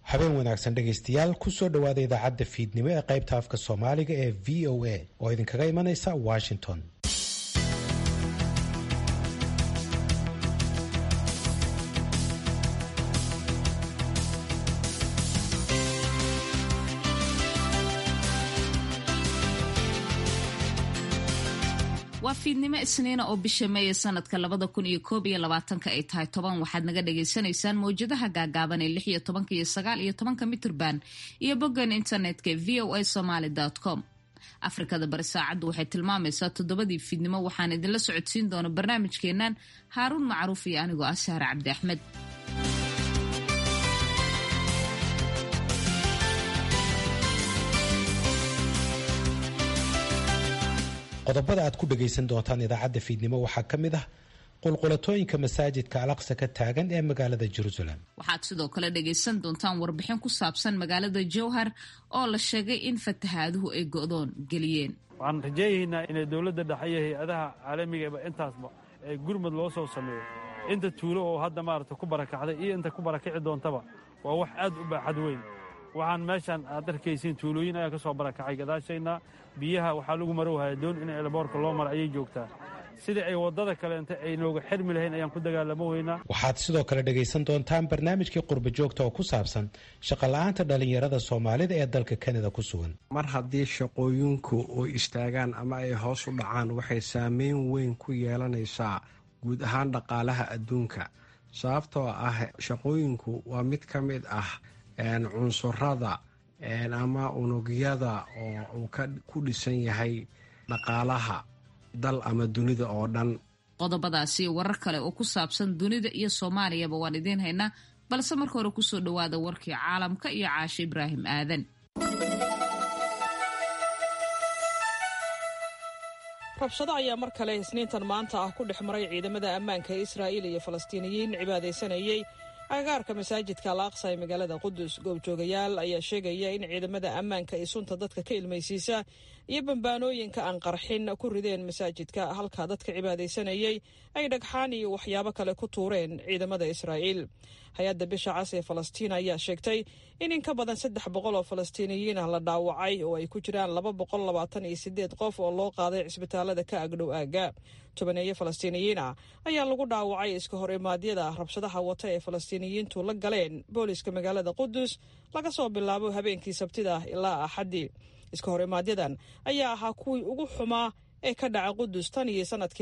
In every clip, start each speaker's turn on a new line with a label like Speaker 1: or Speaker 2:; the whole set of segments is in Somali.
Speaker 1: habeen wanaagsan dhegaystayaal kusoo dhawaada idaacadda fiidnimo ee qaybta afka soomaaliga ee VOA oo idinkaga imanaysa Washington.
Speaker 2: waa fiidnimo isniina oo bisha May sanadka 2021 ay tahay 10 waxaad naga dhageysanaysaan mowjadaha gaagaaban ee 16 iyo 19 mitirban iyo boggan internetka voasomali.com. Afrikada bari saacadu waxay tilmaamaysaa 7 fiidnimo waxaan idinla socodsiin doona barnaamijkeenan Haaruun Macruuf iyo anigoo ah Sahar Cabdi Axmed.
Speaker 1: qodobada aad ku dhagaysan doontaan idaacadda fiidnimo waxaa ka mid ah qulqulatooyinka masaajidka Al-Aqsa ka taagan ee magaalada Jerusalem.
Speaker 2: waxaad sidoo kale dhagaysan doontaan warbixin ku saabsan magaalada Jowhar oo la sheegay in fatahaaduhu ay go'doon geliyeen.
Speaker 3: waxaan rajaynaynaa in dawladda dhexe iyo hay'adaha caalamiga ah intaasba ay gurmad loo soo sameeyo inta tuulo oo hadda maaragtay ku barakacday iyo inta ku barakici doontaba waa wax aad u baaxad weyn. waxaan meeshan aad arkaysiin tuulooyin ayaa ka soo barakacay gadaashayna biyaha waxaa lagu marowhaya doon in elboorka loo maro ayay joogtaa sidii ay waddada kaleenta ay nooga xirmi lahayn ayaan ku dagaalamo weynaa.
Speaker 1: waxaad sidoo kale dhagaysan doontaan barnaamijkii qurba joogta oo ku saabsan shaqola'aanta dhallinyarada Soomaalida ee dalka Kanada ku sugan.
Speaker 4: mar haddii shaqooyinku ay istaagaan ama ay hoos u dhacaan waxay saameyn weyn ku yeelanaysaa guud ahaan dhaqaalaha adduunka sababtoo ah shaqooyinku waa mid ka mid ah cunsurada ama unugyada oo uu ku dhisan yahay dhaqaalaha dal ama dunida oo dhan.
Speaker 2: qodobadaasi warar kale oo ku saabsan dunida iyo Soomaaliyaba waan idiin haynaa balse marka hore kusoo dhawaada warkii caalamka iyo Caashe Ibraahim Aadan.
Speaker 5: rabshado ayaa mar kale isniintan maanta ah ku dhex maray ciidamada ammaanka ee Israa'iil iyo Falastiiniyiin cibaadaysanayay agaarka masaajidka Al-Aqsa ee magaalada Qudus. goobjoogayaal ayaa sheegaya in ciidamada ammaanka ay sunta dadka ka ilmaysiisa iyo bambaanooyinka aan qarxin ku rideen masaajidka halka dadka cibaadaysanayay ay dhagxaan iyo waxyaabo kale ku tuureen ciidamada Israa'iil. hay-adda bisha cas ee Falastiin ayaa sheegtay in ka badan 300 oo Falastiiniyiin ah la dhaawacay oo ay ku jiraan 228 qof oo loo qaaday cisbitaalada ka agdhow aaga. 10 Falastiiniyiin ah ayaa lagu dhaawacay iska hor imaadyada rabshadaha wata ee Falastiiniyiintu la galeen booliska magaalada Qudus laga soo bilaabo habeenkii Sabtida ilaa Axadii. iska hor imaadyadan ayaa ahaa kuwii ugu xumaa ee ka dhaca Qudus tan iyo sanadkii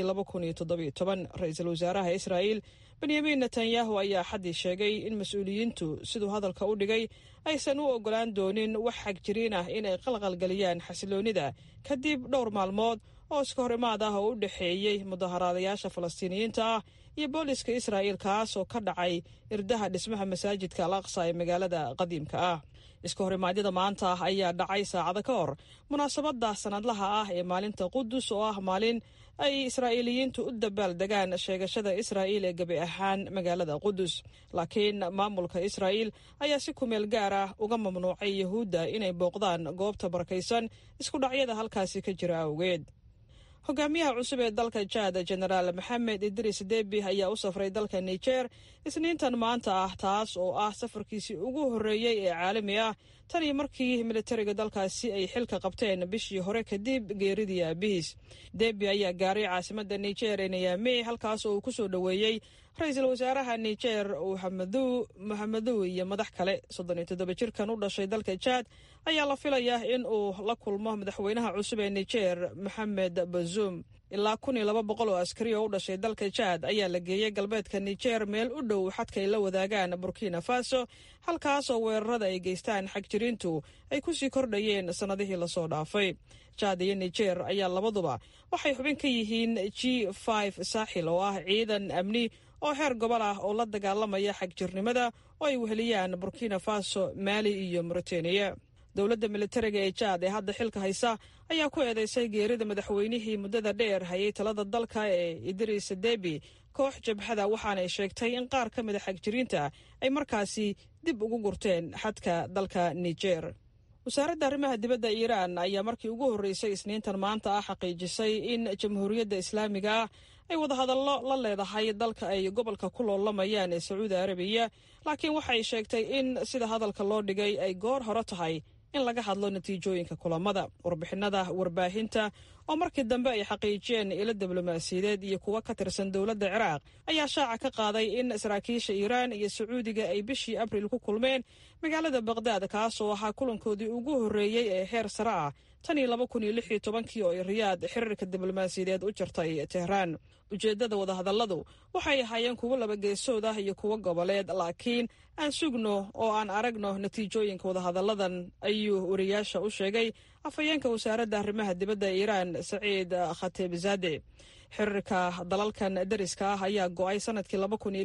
Speaker 5: 2017. ra'iisul wasaaraha Israa'iil Benjamin Netanyahu ayaa Axadii sheegay in mas'uuliyiintu siduu hadalka u dhigay aysan u ogolaan doonin wax xagjiriin ah inay qalqalgeliyaan xasiloonida kadib dhowr maalmood oo iska hor imaad ah oo u dhexeeyey mudaharaadayaasha Falastiiniyiinta ah iyo booliska Israa'iil kaas oo ka dhacay irdaha dhismaha masaajidka Al-Aqsa ee magaalada qadiimka ah. iska hor imaadyada maanta ayaa dhacay saacado ka hor munaasabada sanadlaha ah ee maalinta Qudus oo ah maalin ay Israa'iiliyiintu u dabaaldegaan sheegashada Israa'iil ee gabi ahaan magaalada Qudus. laakiin maamulka Israa'iil ayaa si kumeel gaar ah uga mamnuucay Yahuudda inay booqdaan goobta barakaysan isku dhacyada halkaasi ka jira awgeed. hogaamiyaha cusub ee dalka Chad Generaal Mohamed Idris Deby ayaa u safray dalka Niger isniintan maanta ah taas oo ah safarkiisii ugu horeeyay ee caalami ah tan iyo markii militariga dalkaasi ay xilka qabteen bishii hore kadib geeridii aabihiis. Deby ayaa gaaray caasimadda Niger ee Niamey halkaas oo uu ku soo dhaweeyey ra'iisul wasaaraha Niger Mohamedou iyo madax kale. 37 jirkan u dhashay dalka Chad ayaa la filayaa in uu la kulmo madaxweynaha cusub ee Niger Mohamed Bazoum. ilaa 1200 oo askari oo u dhashay dalka Chad ayaa la geeyay galbeedka Niger meel u dhow xadka ay la wadaagaan Burkina Faso halkaas oo weerarada ay geystaan xagjiriintu ay ku sii kordhayeen sanadihii la soo dhaafay. Chad iyo Niger ayaa labaduba waxay xubin ka yihiin G5 Saaxil oo ah ciidan amni oo heer gobol ah oo la dagaalamaya xagjirnimada oo ay weheliyaan Burkina Faso, Mali iyo Mauritania. dowladda militariga ee Chad ee hadda xilka haysa ayaa ku eedeysay geerida madaxweynihii muddada dheer hayay talada dalka ee Idris Deby koox jabhada waxaana ay sheegtay in qaar ka mid ah xagjiriinta ay markaasi dib ugu gurteen xadka dalka Niger. wasaaradda arrimaha dibadda Iiraan ayaa markii ugu horeysay isniintan maanta ah xaqiijisay in jamhuuriyadda islaamiga ay wadahadallo la leedahay dalka ay gobolka ku loolamayaan ee sacuudi arabiya, laakiin waxay sheegtay in sida hadalka loo dhigay ay goor hore tahay in laga hadlo natiijooyinka kulamada. Warbixinada warbaahinta oo markii dambe ay xaqiijiyeen ilo diblomaasiyadeed iyo kuwa ka tirsan dowladda Ciraaq ayaa shaaca ka qaaday in saraakiisha Iiraan iyo Sacuudiga ay bishii Abriil ku kulmeen magaalada Baqdaad, kaasoo ahaa kulankoodii ugu horreeyey ee heer sare ah tan iyo 2016 oo ay Riyaad xiriirka diblomaasiyadeed u jirtay Tehraan. Ujeeddada wadahadalladu waxay ahaayeen kuwo laba geesood ah iyo kuwo goboleed, laakiin aan sugno oo aan aragno natiijooyinka wadahadalladan, ayuu wariyaasha u sheegay afhayeenka wasaaradda arrimaha dibadda Iiraan Saciid Khatibzadeh. Xiriirka dalalkan dariska ah ayaa go'ay sanadkii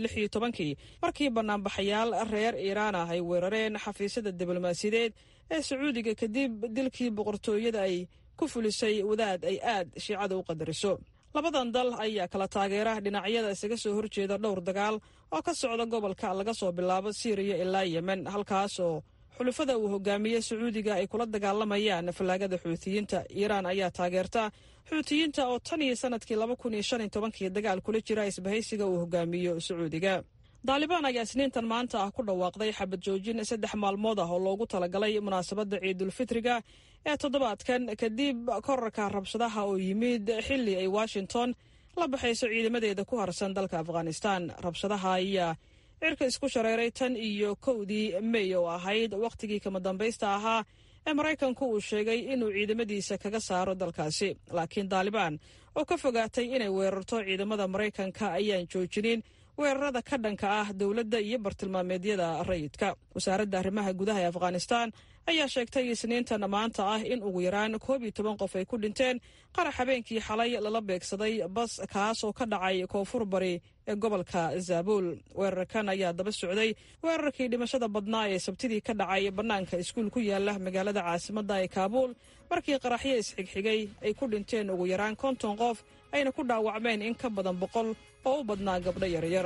Speaker 5: 2016 markii banaanbaxayaal reer Iiraan ah ay weerareen xafiisyada diblomaasiyadeed ee Sacuudiga kadib dilkii boqortooyada ay ku fulisay wadaad ay aad shiicada u qadariso. Labadan dal ayaa kala taageera dhinacyada isaga soo horjeeda dhowr dagaal oo ka socda gobolka laga soo bilaabo Syria ilaa Yemen, halkaasoo xulafada uu hogaamiyey Sacuudiga ay kula dagaalamayaan falaagada Xuutiyiinta. Iiraan ayaa taageerta Xuutiyiinta oo tan iyo sanadkii 2015 dagaal kula jira isbahaysiga uu hogaamiyo Sacuudiga. Daalibaan ayaa Isniintan maanta ah ku dhawaaqday xabad joojin 3 maalmood ah oo loogu talagalay munaasabadda Ciidulfitriga ee toddobaadkan kadib korarka rabshadaha oo yimid xilli ay Washington la baxayso ciidamadeeda ku harsan dalka Afghanistan. Rabshadaha ayaa cirka isku shareeray tan iyo 1dii May oo ahayd waqtigii kama dambaysta ahaa ee Maraykanku uu sheegay inuu ciidamadiisa kaga saaro dalkaasi, laakiin Daalibaan oo ka fogaatay inay weerarto ciidamada Maraykanka ayaan joojinin weerarada ka dhanka ah dowladda iyo bartilmaameedyada rayidka. Wasaaradda arrimaha gudaha ee Afghanistan ayaa sheegtay Isniintan maanta ah in ugu yaraan 11 qof ay ku dhinteen qarax habeenkii xalay lala beegsaday bas kaas oo ka dhacay koonfur bari ee gobolka Zabul. Weerarkan ayaa daba socday weerarkii dhimashada badnaa ee Sabtidii ka dhacay bannaanka iskuul ku yaala magaalada caasimadda ee Kaabul, markii qaraxyo isxigxigay ay ku dhinteen ugu yaraan 50 qof ayna ku dhaawacmeen in ka badan 100 oo u badnaa gabdho yaryar.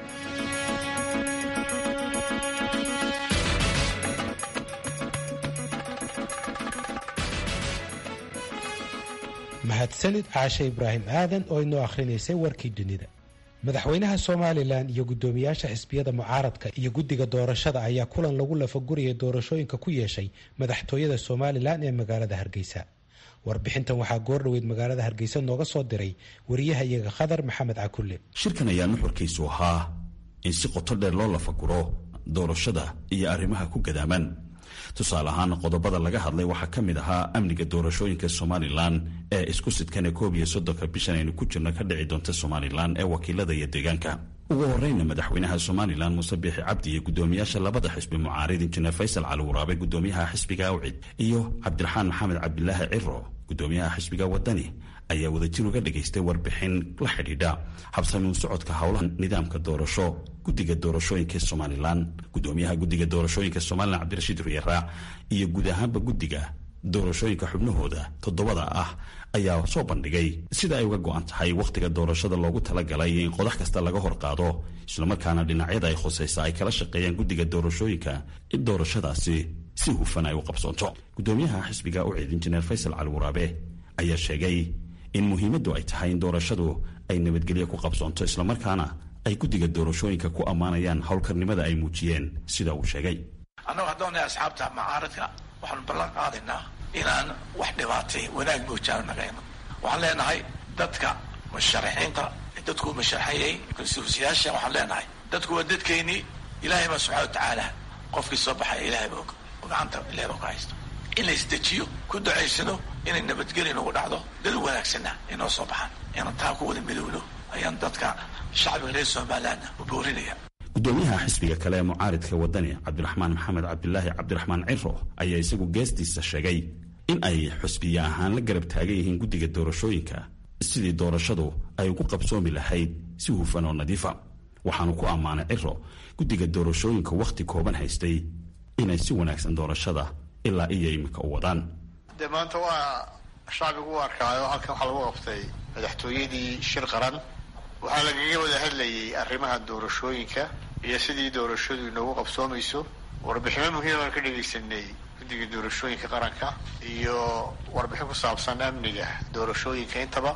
Speaker 1: mahadsanid caashe Ibraahim Aadan oo inoo akhrinaysay warkii dunida. Madaxweynaha Somalilan iyo guddoomiyaasha xisbiyada mucaaradka iyo guddiga doorashada ayaa kulan lagu lafaguriyay doorashooyinka ku yeeshay madaxtooyada Somalilan ee magaalada Hargeysa. Warbixintan waxaa goordhoweyd magaalada Hargeysa nooga soo diray wariyahayaga Khadar Maxamed Cakulle.
Speaker 6: Shirkan ayaa nuxurkiisu ahaa in si qoto dheer loo lafaguro doorashada iyo arrimaha ku gadaaman. Tusaale ahaan qodobada laga hadlay waxaa ka mid ahaa amniga doorashooyinka Somalilan ee isku sidkan 31 bishan aynu ku jirno ka dhici doonta Somalilan ee wakiilada iyo deegaanka. ugu horreynna madaxweynaha Somalilan Muuse Biixi Cabdi iyo guddoomiyaasha labada xisbi mucaarid Injineer Faysal Cali Waraabe guddoomiyaha xisbiga Awcid iyo Cabdiraxmaan Maxamed Cabdilaahi Ciro guddoomiyaha xisbiga Wadani ayaa wadajir uga dhageystay warbixin la xidhiidha habsami u socodka howlaha nidaamka doorasho guddiga doorashooyinka Somalilan. Guddoomiyaha guddiga doorashooyinka Somalilan Cabdirashiid Riyaraac iyo guud ahaanba guddiga doorashooyinka xubnahooda 7 ah ayaa soo bandhigay sida ay uga go'an tahay waqtiga doorashada loogu talagalay in qodax kasta laga hor qaado, isla markaana dhinacyada ay khusaysa ay kala shaqeeyaan guddiga doorashooyinka in doorashadaasi si hufan ay u qabsoonto. Guddoomiyaha xisbiga Awcid Injineer Faysal Cali Waraabe ayaa sheegay in muhiimaddu ay tahay in doorashadu ay nabadgelyo ku qabsoonto, isla markaana ay guddiga doorashooyinka ku ammaanayaan howlkarnimada ay muujiyeen sida uu sheegay.
Speaker 7: annagu haddoonay asxaabta mucaaradka waxaanu ballan qaadaynaa inaan wax dhibaatay wanaag muujaan nagayno. waxaan leenahay dadka musharaxiinta dadku musharaxayay konstitusiyaasha waxaan leenahay dadku waa dadkeennii, ilaahay baa subxaana watacaala qofkii soo baxay ilaahay baa gacanta ilaahay baa ku haysto in la isdejiyo ku ducaysano inay nabadgelyo nagu dhacdo dad wanaagsanna inoo soo baxaan inaan taa ku wada midowno ayaan dadka shacbiga reer Somaliland u boorinaya.
Speaker 6: Guddoomiyaha xisbiga kale ee mucaaridka Wadani Cabdiraxmaan Maxamed Cabdilaahi Cabdiraxmaan Ciro ayaa isagu geestiisa sheegay in ay xisbiya ahaan la garab taagan yihiin guddiga doorashooyinka sidii doorashadu ay ugu qabsoomi lahayd si hufan oo nadiifa. waxaanu ku ammaanay Ciro guddiga doorashooyinka waqti kooban haystay inay si wanaagsan doorashada ilaa iyo imika u wadaan.
Speaker 8: maanta waa shacbigu u arkaayo halkan waxa lagu qabtay madaxtooyadii shir qaran, waxaa lagaga wada hadlayay arrimaha doorashooyinka iyo sidii doorashadu inoogu qabsoomayso. warbixino muhiim aan ka dhegaysanay guddiga doorashooyinka qaranka iyo warbixin ku saabsan amniga doorashooyinka intaba.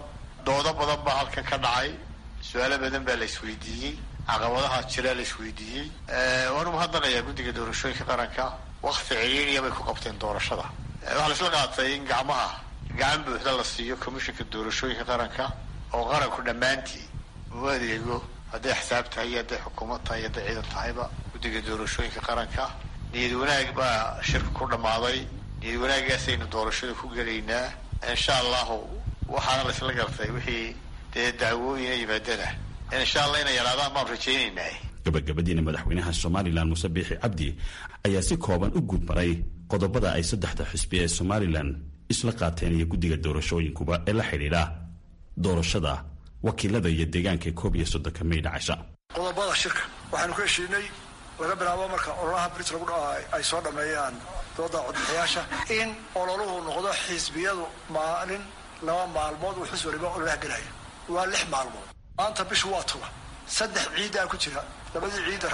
Speaker 8: doodo badan baa halkan ka dhacay, su-aalo badan baa la isweydiiyey, caqabadaha jira la isweydiiyey. waanu mahadnaqayaa guddiga doorashooyinka qaranka, wakti ciriiriya bay ku qabteen doorashada. waxaa la isla qaatay in gacan buuxda la siiyo komishinka doorashooyinka qaranka, oo qaranku dhammaantii uu adeego, hadday axsaab tahay iyo hadday xukuumad tahay iyo hadday ciidan tahayba. guddiga doorashooyinka qaranka niyad wanaag baa shirka ku dhammaaday, niyad wanaagaasaynu doorashada ku gelaynaa insha allahu. waxaana la isla gartay wixii dee dacwooyina yimaadana insha allah inay yaraadaan baan rajaynaynaa.
Speaker 6: gabagabadiina madaxweynaha somalilan muuse biixi cabdi ayaa si kooban u gudmaray qodobada ay saddexda xisbi ee somalilan isla qaateen iyo guddiga doorashooyinkuba ee la xidhiidha doorashada wakiilada iyo deegaanka 31 May dhacaysa.
Speaker 9: qodobada shirka waxaanu ka heshiinay laga bilaabo marka ololaha brit lagu ay soo dhameeyaan dooda codbixiyaasha in ololuhu noqdo xisbiyadu maalin 2 maalmood uu xisbi waliba ololaha galaya. waa 6 maalmood. maanta bishu waa 10. 3 ciidaa ku jira, labadii ciida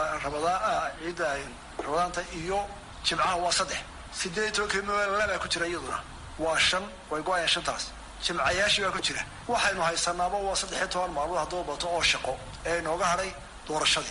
Speaker 9: rabadaanta iyo jimcaha waa 3. 18 May ku jira iyaduna waa 5. way go'ayaan 5taas. jimcayaashii baa ku jira. waxaynu haysanaaba waa 13 maalmood haddoo bato oo shaqo ee nooga hadhay doorashadii.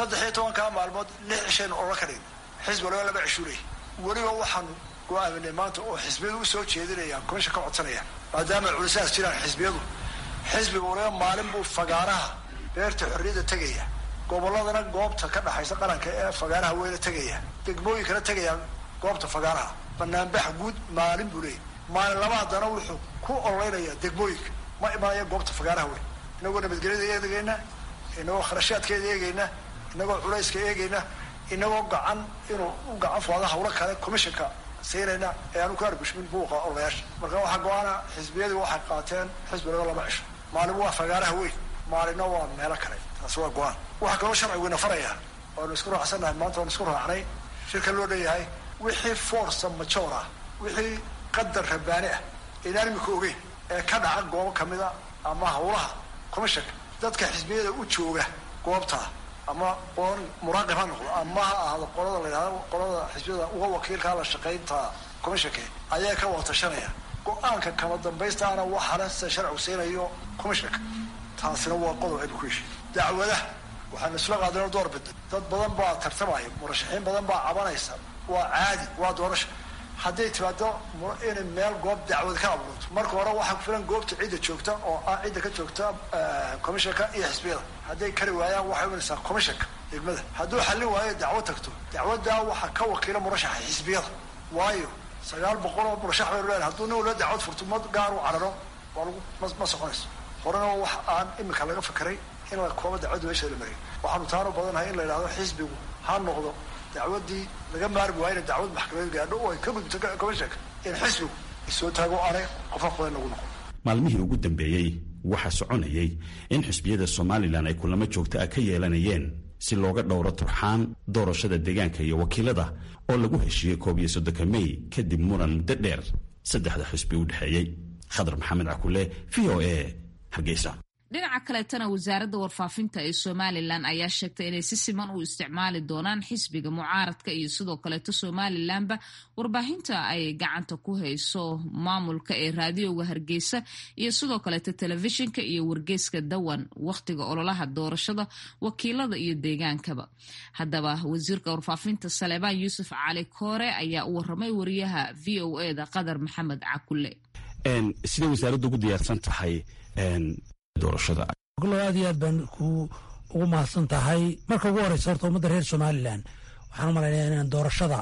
Speaker 9: 13 maalmood 6 cishaan oo ka dhigay xisbi waliba 2 cishuulay. weliba waxaan go'aaminay maanta oo xisbiyadu u soo jeedinayaan komisha ka codsanaya, maadaama culisaas jiraan xisbiyadu. xisbiga waliba maalin buu fagaaraha beerta xorriyadda tegaya, gobolladana goobta ka dhaxaysa qaranka ee fagaaraha weyna tegaya, degmooyinkana tegayaan goobta fagaaraha. banaanbax guud maalin buu leeyahay. maalin laba haddana wuxuu ku ololeynayaa degmooyinka, ma imaanaya goobta fagaaraha weyn. inagoo nabadgelyada eegayna, inagoo kharashaadkeeda eegayna, inagoo culayska eegayna, inagoo inuu u gacan fuada hawlo kale commissionka siinayna ee aanu ka arbishmin buuqa ololayaasha. marka waxaa go-aana xisbiyadii waxay qaateen xisbi waliba 2 cisho. maalin waa fagaaraha weyn, maalinna waa meelo kale. taasi waa go-aan. waxaa kaloo sharciguna farayaa, waanu isku raacsanahay maanta, waanu isku raacnay shirka loo leeyahay wixii force major ah, wixii qadar rabbaani ah inaan imika ogeyn ee ka dhaca goobo kamida ama hawlaha commissionka, dadka xisbiyada u jooga goobta ama qoon muraaqib ha noqdo ama ha ahaado qolada la yidhahdo qolada xisbiyada uga wakiilka la shaqaynta commissionka ayaa ka watashanaya. go-aanka kama dambaystaana waxaana sida sharcigu siinayo commissionka. taasina waa qodob aynu ku heshiin. dacwadaha waxaanu isla qaadano door bedel. dad badan baa tartamaya, murashaxiin badan baa cabanaysa. waa caadi, waa doorasho. hadday timaado inay meel goob dacwad ka abuurto, marka hore waxaa ku filan goobta cidda joogta oo ah cidda ka joogta commissionka iyo xisbiyada. hadday kari waayaan waxay imanaysaa commissionka degmada. hadduu xallin waayo dacwad tagto, dacwaddaa waxaa ka wakiila murashaxa xisbiyada. waayo 900 oo murashax baynu leedahay. hadduu nin waliba dacwad furto ma gaar u cararo waa lagu ma soconayso. horena wax aan imika laga fikiray in la koobo dacwadda meesha la mariyo. waxaanu taanu badanahay in la yidhahdo xisbigu ha noqdo dacwaddii laga maarmi waayna dacwad maxkamadeed gaadho oo ay ka gudubto commissionka in xisbigu isoo taago aanay qofa qodan lagu noqon.
Speaker 6: maalmihii ugu dambeeyey waxaa soconayay in xisbiyada somalilan ay kulamo joogto ah ka yeelanayeen si looga dhowro turxaan doorashada deegaanka iyo wakiilada oo lagu heshiiyey 31 May kadib muran muddo dheer saddexda xisbi u dhexeeyey. khadar maxamed cakule, VOA, Hargeysa.
Speaker 2: dhinaca kaleetana wasaaradda warfaafinta ee somalilan ayaa sheegtay inay si siman u isticmaali doonaan xisbiga mucaaradka iyo sidoo kaleeto somalilanba warbaahinta ay gacanta ku hayso maamulka ee raadiyooga Hargeysa iyo sidoo kaleeto telefishinka iyo wargeyska Dawan wakhtiga ololaha doorashada wakiilada iyo deegaankaba. haddaba wasiirka warfaafinta Saleebaan Yuusuf Cali Koore ayaa u waramay wariyaha VOA-da Qadar Maxamed Cakule.
Speaker 6: sida wasaaraddu ugu diyaarsan tahay doorashada.
Speaker 10: aad iyo aad baan ugu mahadsan tahay. marka ugu horeysa horta ummadda reer somalilan waxaan u malaynayaa inaan doorashada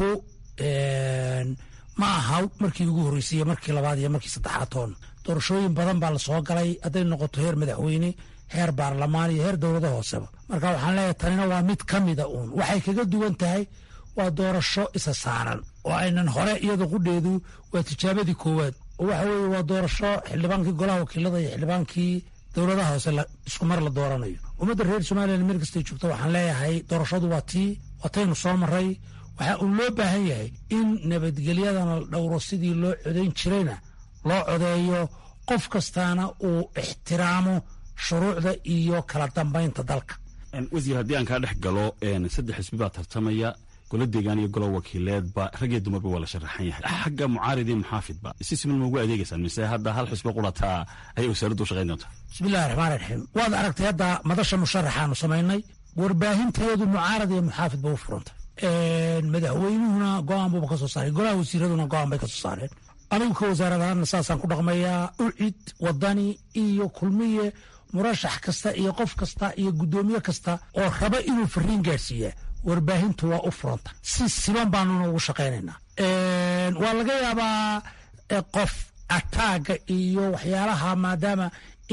Speaker 10: ma aha markii ugu horreysay iyo markii labaad iyo markii saddexaad toon. doorashooyin badan baa la soo galay, hadday noqoto heer madaxweyne, heer baarlamaan iyo heer dowlada hooseba. marka waxaan leeyahay tanina waa mid ka mida uun. waxay kaga duwan tahay waa doorasho isa saaran oo aynan hore iyada qudheedu waa tijaabadii koowaad. oo waxa weeye waa doorasho xildhibaankii golaha wakiilada iyo xildhibaankii dowladaha hoose isku mar la dooranayo. ummadda reer somalilan meel kastay joogto waxaan leeyahay doorashadu waa taynu soo maray. waxaa uu loo baahan yahay in nabadgelyadana la dhowro, sidii loo codayn jirayna loo codeeyo, qof kastaana uu ixtiraamo shuruucda iyo kala dambaynta dalka.
Speaker 6: wasiir, haddii aan kaa dhex galo 3 xisbi baa tartamaya golo deegaan iyo golo wakiileedba rag iyo dumarba waa la sharaxan yahay xagga mucaarid iyo muxaafidba si siman ma ugu adeegaysaan mise hadda hal xisbi qurataa ayay wasaaraddu u shaqayn doontaa
Speaker 10: bismillahi raxmaan raxiim waad aragtay hadda madasha musharaxaanu samaynay warbaahinteedu mucaarad iyo muxaafid ba u furantay madaxweynuhuna go-aan buuba ka soo saaray golaha wasiiraduna go-aan bay ka soo saareen anigu ka wasaaradahaana saasaan ku dhaqmayaa ucid wadani iyo kulmiye murashax kasta iyo qof kasta iyo guddoomiye kasta oo raba inuu fariin gaadhsiiyaa warbaahintu waa u furanta si siman baanuna ugu shaqaynaynaa waa laga yaabaa qof ataaga iyo waxyaalaha maadaama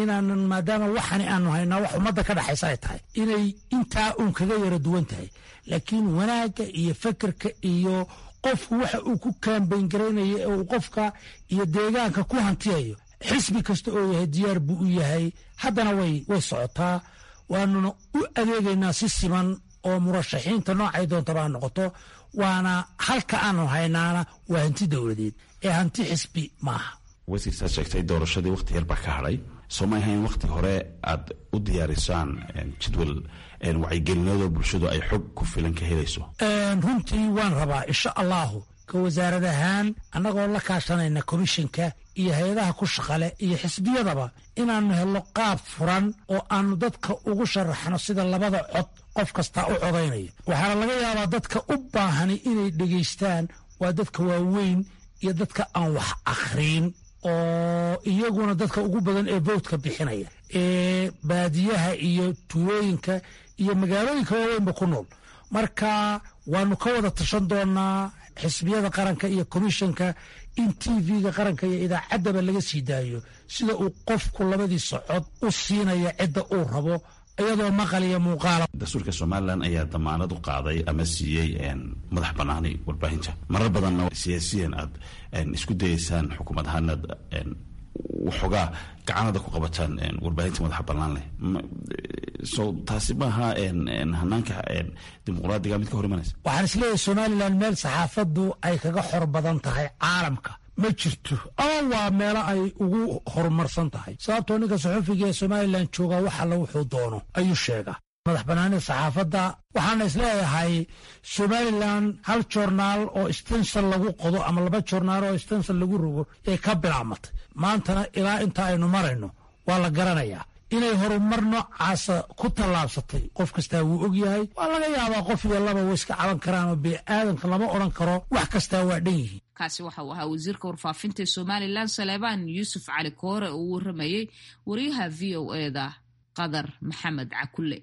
Speaker 10: waxani aanu haynaa wax ummadda ka dhaxaysa ay tahay inay intaa uun kaga yara duwan tahay laakiin wanaagga iyo fekerka iyo qofku waxa uu ku kaambayn garaynaya ee uu qofka iyo deegaanka ku hantiyayo xisbi kasta oo yahay diyaar buu u yahay haddana way socotaa waanuna u adeegaynaa si siman oo murashaxiinta noocay doontaba ha noqoto waana halka aanu haynaana waa hanti dowladeed ee hanti xisbi maaha
Speaker 6: wasiirsaad sheegtay doorashadii wakhti yar baa ka hadhay soo ma ahayn wakhti hore aad u diyaarisaan jadwal wacyigelinadoo bulshadu ay xog ku filan ka helayso
Speaker 10: runtii waan rabaa insha allahu ka wasaarad ahaan annagoo la kaashanayna komishinka iyo hay-adaha ku shaqale iyo xisbiyadaba inaannu helno qaab furan oo aanu dadka ugu sharaxno sida labada cod qof kastaa u codaynayo waxaana laga yaabaa dadka u baahani inay dhegaystaan waa dadka waaweyn iyo dadka aan wax akhriin oo iyaguna dadka ugu badan ee votka bixinaya ee baadiyaha iyo tuulooyinka iyo magaalooyinka waaweynba ku nool marka waanu ka wada tashan doonaa xisbiyada qaranka iyo komishanka in tv-ga qaranka iyo idaacaddaba laga sii daayo sida uu qofku labadiisa cod u siinaya cidda uu rabo iyadoo maqal iyo muuqaala
Speaker 6: dastuurka somalilan ayaa damaanad u qaaday ama siiyey madax banaani warbaahinta marar badanna siyaasiyan aad isku dayaysaan xukuumad ahaanaad waxoogaa gacanada ku qabataan warbaahinta madaxa bannaan leh so taasi maaha hanaanka dimuqraadiga mid ka hor imanaysa
Speaker 10: waxaan isleeyahay somalilan meel saxaafaddu ay kaga xor badan tahay caalamka ma jirto ama waa meelo ay ugu horumarsan tahay sababtoo ninka saxufiga ee somalilan joogaa wax alla wuxuu doono ayuu sheegaa madax banaanida saxaafadda waxaana isleeyahay somalilan hal joornaal oo stensal lagu qodo ama laba joornaal oo stensal lagu rogo ee ka bilaabmatay maantana ilaa inta aynu marayno waa la garanayaa inay horumar noocaasa ku tallaabsatay qof kastaa wuu og yahay waa laga yaabaa qof iyo laba way iska caban karaan oo bini'aadanka lama odhan karo wax kastaa waa dhan yihiin
Speaker 2: kaasi waxa uu ahaa wasiirka warfaafinta ee somalilan saleebaan yuusuf cali koore oo uu waramayey wariyaha v o eda qadar maxamed cakulle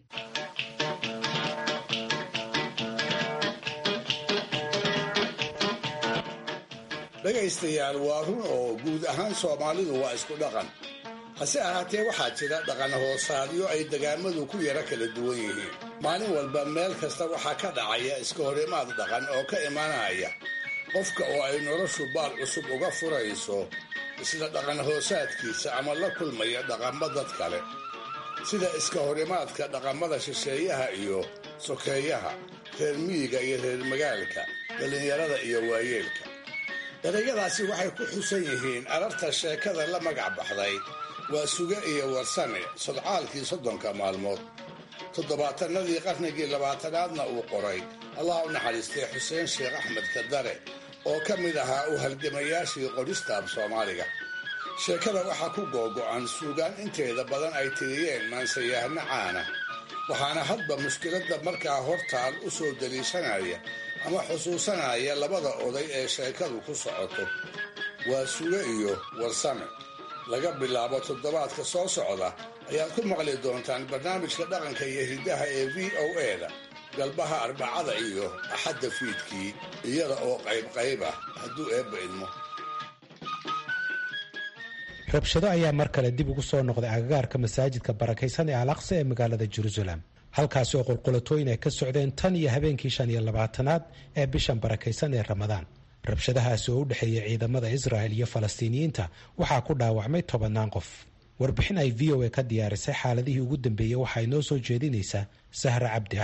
Speaker 11: dhegaystayaal waa run oo guud ahaan soomaalidu waa isku dhaqan hase ahaatee waxaa jira dhaqan hoosaadyo ay degaamadu ku yara kala duwan yihiin maalin walba meel kasta waxaa ka dhacaya iska horimaad dhaqan oo ka imanaya qofka oo ay noloshu baal cusub uga furayso isla dhaqan hoosaadkiisa ama la kulmaya dhaqamo dad kale sida iska horimaadka dhaqamada shisheeyaha iyo sokeeyaha reer miyiga iyo reer magaalka dhallinyarada iyo waayeelka erayadaasi waxay ku xusan yihiin ararta sheekada la magac baxday waa suge iyo warsame sodcaalkii 30 maalmood toddobaatanadii qarnigii 20aadna uu qoray allah u naxariistay xuseen sheekh axmed kadare oo ka mid ahaa u halgamayaashii qorista af soomaaliga sheekada waxaa ku googo'an suugaan inteeda badan ay tiriyeen maansayahno caana waxaana hadba mushkiladda markaa hortaal u soo daliishanaya ama xusuusanaya labada oday ee sheekadu ku socoto waa suge iyo warsame laga bilaabo toddobaadka soo socda ayaad ku maqli doontaan barnaamijka dhaqanka iyo hiddaha ee v o eda galbaha arbacada iyo axadda fiidkii iyada oo qayb ah hadduu eebba idmo
Speaker 1: rabshado ayaa mar kale dib ugu soo noqday agagaarka masaajidka barakaysan ee al aqsa ee magaalada jerusalem halkaasi oo qulqulatooyin ay ka socdeen tan iyo habeenkii 25aad ee bishan barakaysan ee ramadaan rabshadahaasi oo u dhexeeya ciidamada israa'il iyo falastiiniyiinta waxaa ku dhaawacmay 10 qof warbixin ay v o a ka diyaarisay xaaladihii ugu dambeeyey waxay noo soo jeedinaysaa sahra cabdi axmed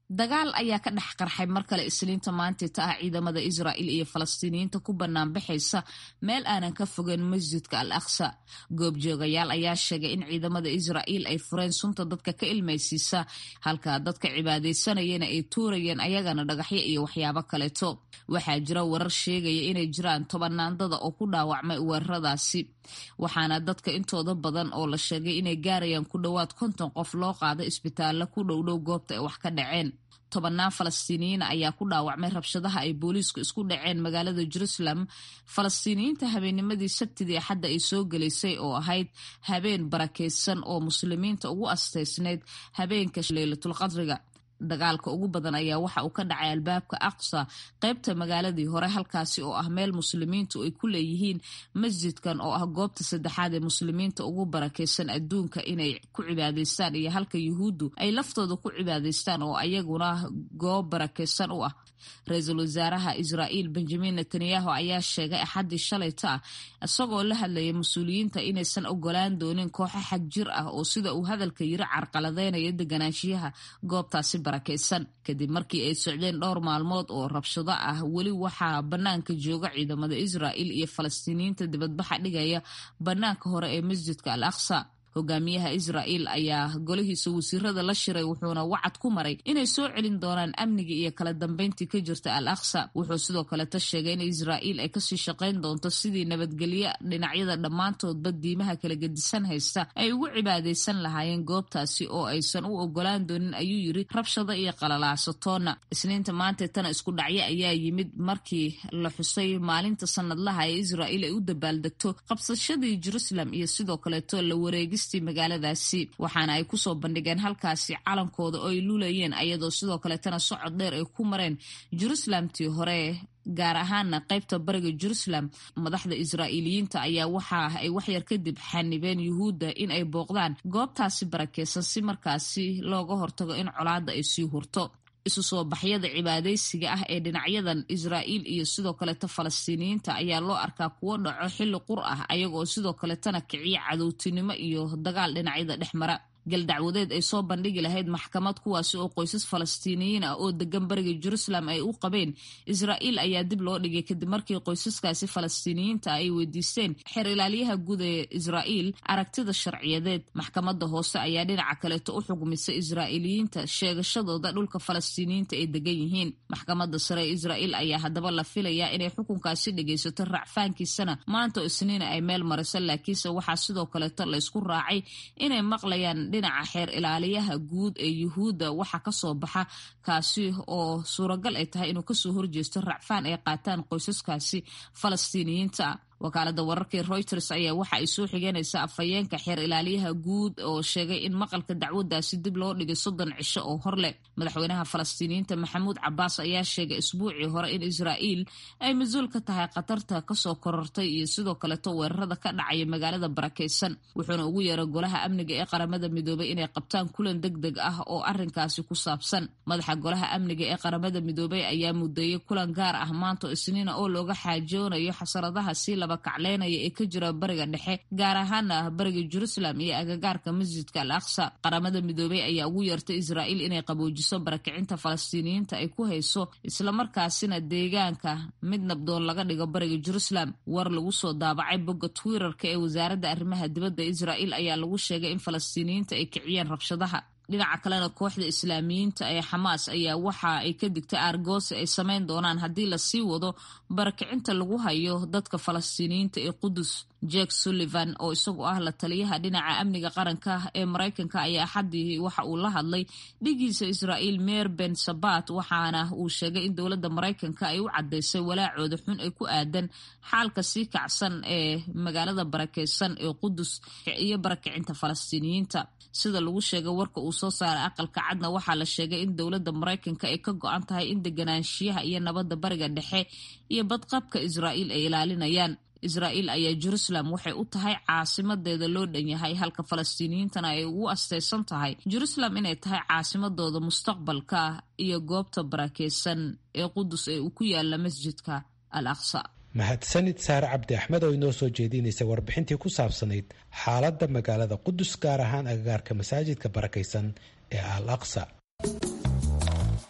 Speaker 2: dagaal ayaa ka dhex qarxay mar kale isniinta maantita ah ciidamada Israa'iil iyo Falastiiniyiinta ku bannaan baxaysa meel aanan ka fogeyn masjidka Al-Aqsa. Goobjoogayaal ayaa sheegay in ciidamada Israa'iil ay fureen sunta dadka ka ilmaysiisa, halka dadka cibaadaysanayana ay tuurayeen ayagana dhagaxyo iyo waxyaabo kaleeto. Waxaa jira warar sheegaya inay jiraan tobanaandada oo ku dhaawacmay weeraradaasi, waxaana dadka intooda badan oo la sheegay inay gaarayaan ku dhowaad 50 qof loo qaaday isbitaallo ku dhowdhow goobta ay wax ka dhaceen. 10 Falastiiniyiin ayaa ku dhaawacmay rabshadaha ay booliisku isku dhaceen magaalada Jerusalem. Falastiiniyiinta habeennimadii Sabtidii Axadda ay soo galaysay oo ahayd habeen barakeysan oo muslimiinta ugu asteysneyd habeenka Laylatul Qadriga. Dagaalka ugu badan ayaa waxa uu ka dhacay albaabka Aqsa, qaybta magaaladii hore, halkaasi oo ah meel muslimiintu ay ku leeyihiin masjidkan oo ah goobta saddexaad ee muslimiinta ugu barakeysan adduunka inay ku cibaadaystaan, iyo halka yuhuuddu ay laftooda ku cibaadaystaan oo ayaguna goob barakeysan u ah. Ra-iisul wasaaraha Israa'iil Benjamin Netanyahu ayaa sheegay Axaddii shalayta ah isagoo la hadlayay mas-uuliyiinta inaysan ogolaan doonin kooxo xag jir ah oo sida uu hadalka yiri carqaladeynaya deganaanshiyaha goobtaasi barakeysan. Kadib markii ay socdeen dhowr maalmood oo rabshado ah, weli waxaa bannaanka jooga ciidamada Israa'iil iyo Falastiiniyiinta dibadbaxa dhigaya bannaanka hore ee masjidka Al-Aqsa. Hogaamiyaha Israa'iil ayaa golihiisa wasiirada la shiray, wuxuuna wacad ku maray inay soo celin doonaan amniga iyo kala dambeyntii ka jirta Al-Aqsa. Wuxuu sidoo kale sheegay in Israa'iil ay kasii shaqayn doonto sidii nabadgelyo dhinacyada dhammaantoodba diimaha kala gedisan haysta ay ugu cibaadaysan lahaayeen goobtaasi oo aysan u ogolaan doonin, ayuu yiri, rabshado iyo qalalaasatoona. Isniinta maanta tan isku dhacyo ayaa yimid markii la xusay maalinta sanadlaha ee Israa'iil ay u dabaaldegto qabsashadii Jerusalem iyo sidoo kaleeto la wareegis magaaladaasi, waxaana ay kusoo bandhigeen halkaasi calankooda oo ay lulayeen, ayadoo sidoo kaletana socod dheer ay ku mareen Jerusalemtii hore, gaar ahaana qaybta bariga Jerusalem. Madaxda Israa'iiliyiinta ayaa waxa ay waxyar kadib xanibeen yuhuudda in ay booqdaan goobtaasi barakeysan si markaasi looga hortago in colaadda ay sii hurto. Isu soo baxyada cibaadaysiga ah ee dhinacyadan Israa'iil iyo sidoo kaleeto Falastiiniyiinta ayaa loo arkaa kuwo dhaco xilli qur ah, ayagoo sidoo kaletana kiciya cadowtinimo iyo dagaal dhinacyada dhex mara. Galdacwadeed ay soo bandhigi lahayd maxkamad kuwaasi oo qoysas Falastiiniyiin ah oo degan bariga Jerusalem ay u qabeen Israa'iil ayaa dib loo dhigay kadib markii qoysaskaasi Falastiiniyiinta ay weydiisteen xeer ilaaliyaha guud ee Israa'iil aragtida sharciyadeed. Maxkamadda hoose ayaa dhinaca kaleeto u xugmisay Israa'iiliyiinta sheegashadooda dhulka Falastiiniyiinta ay degan yihiin. Maxkamadda sare ee Israa'iil ayaa haddaba la filayaa inay xukunkaasi dhageysato racfaankiisana maanta oo Isniina ay meel mariso, laakiinse waxaa sidoo kaleeto la isku raacay inay maqlayaan dhinaca xeer ilaaliyaha guud ee yuhuudda waxa ka soo baxa, kaasi oo suuragal ay tahay inuu kasoo horjeesto racfaan ay qaataan qoysaskaasi Falastiiniyiinta. Wakaalada wararka Reuters ayaa waxa ay soo xigeynaysaa afhayeenka xeer ilaaliyaha guud oo sheegay in maqalka dacwadaasi dib loo dhigay 30 cisho oo hor leh. Madaxweynaha Falastiiniyiinta Maxamuud Cabbaas ayaa sheegay isbuucii hore in Israa'iil ay mas'uul ka tahay khatarta kasoo korortay iyo sidoo kaleeto weerarada ka dhacaya magaalada barakeysan. Wuxuuna ugu yeeray golaha amniga ee qaramada midoobay inay qabtaan kulan degdeg ah oo arrinkaasi ku saabsan. Madaxa golaha amniga ee qaramada midoobay ayaa mudeeyay kulan gaar ah maanta Isniina oo looga xaajoonayo xasaradaha si laba kacleynaya ee ka jira bariga dhexe, gaar ahaana bariga Jerusalem iyo agagaarka masjidka Al-Aqsa. Qaramada midoobay ayaa ugu yeertay Israa'iil inay qaboojiso barakicinta Falastiiniyiinta ay ku hayso, isla markaasina deegaanka mid nabdoon laga dhigo bariga Jerusalem. War lagu soo daabacay bogga Twitter-ka ee wasaaradda arrimaha dibadda Israa'iil ayaa lagu sheegay in Falastiiniyiinta ay kiciyeen rabshadaha. Dhinaca kalena kooxda Islaamiyiinta ee Xamaas ayaa waxa ay ka digtay aargoosi ay sameyn doonaan haddii la sii wado barakicinta lagu hayo dadka Falastiiniyiinta ee Qudus. Jake Sullivan oo isagu ah la taliyaha dhinaca amniga qaranka ee Mareykanka ayaa Axaddii waxa uu la hadlay dhigiisa Israa'iil Meir Ben Sabat, waxaana uu sheegay in dowladda Mareykanka ay u cadeysay walaacooda xun ee ku aadan xaalka sii kacsan ee magaalada barakeysan ee Qudus iyo barakicinta Falastiiniyiinta. Sida lagu sheegay warka uu soo saaray aqalka cadna waxaa la sheegay in dowladda Mareykanka ay ka go'an tahay in deganaanshiyaha iyo nabadda bariga dhexe iyo badqabka Israa'iil ay ilaalinayaan. Israa'iil ayaa Jerusalem waxay u tahay caasimadeeda loo dhan yahay, halka Falastiiniyiintana ay ugu asteysan tahay Jerusalem inay tahay caasimadooda mustaqbalka iyo goobta barakeysan ee Qudus ee uu ku yaala masjidka Al-Aqsa.
Speaker 1: mahadsanid Saare Cabdi Axmed oo inoo soo jeedinaysa warbixintii ku saabsanayd xaaladda magaalada Qudus, gaar ahaan agagaarka masaajidka barakeysan ee Al-Aqsa.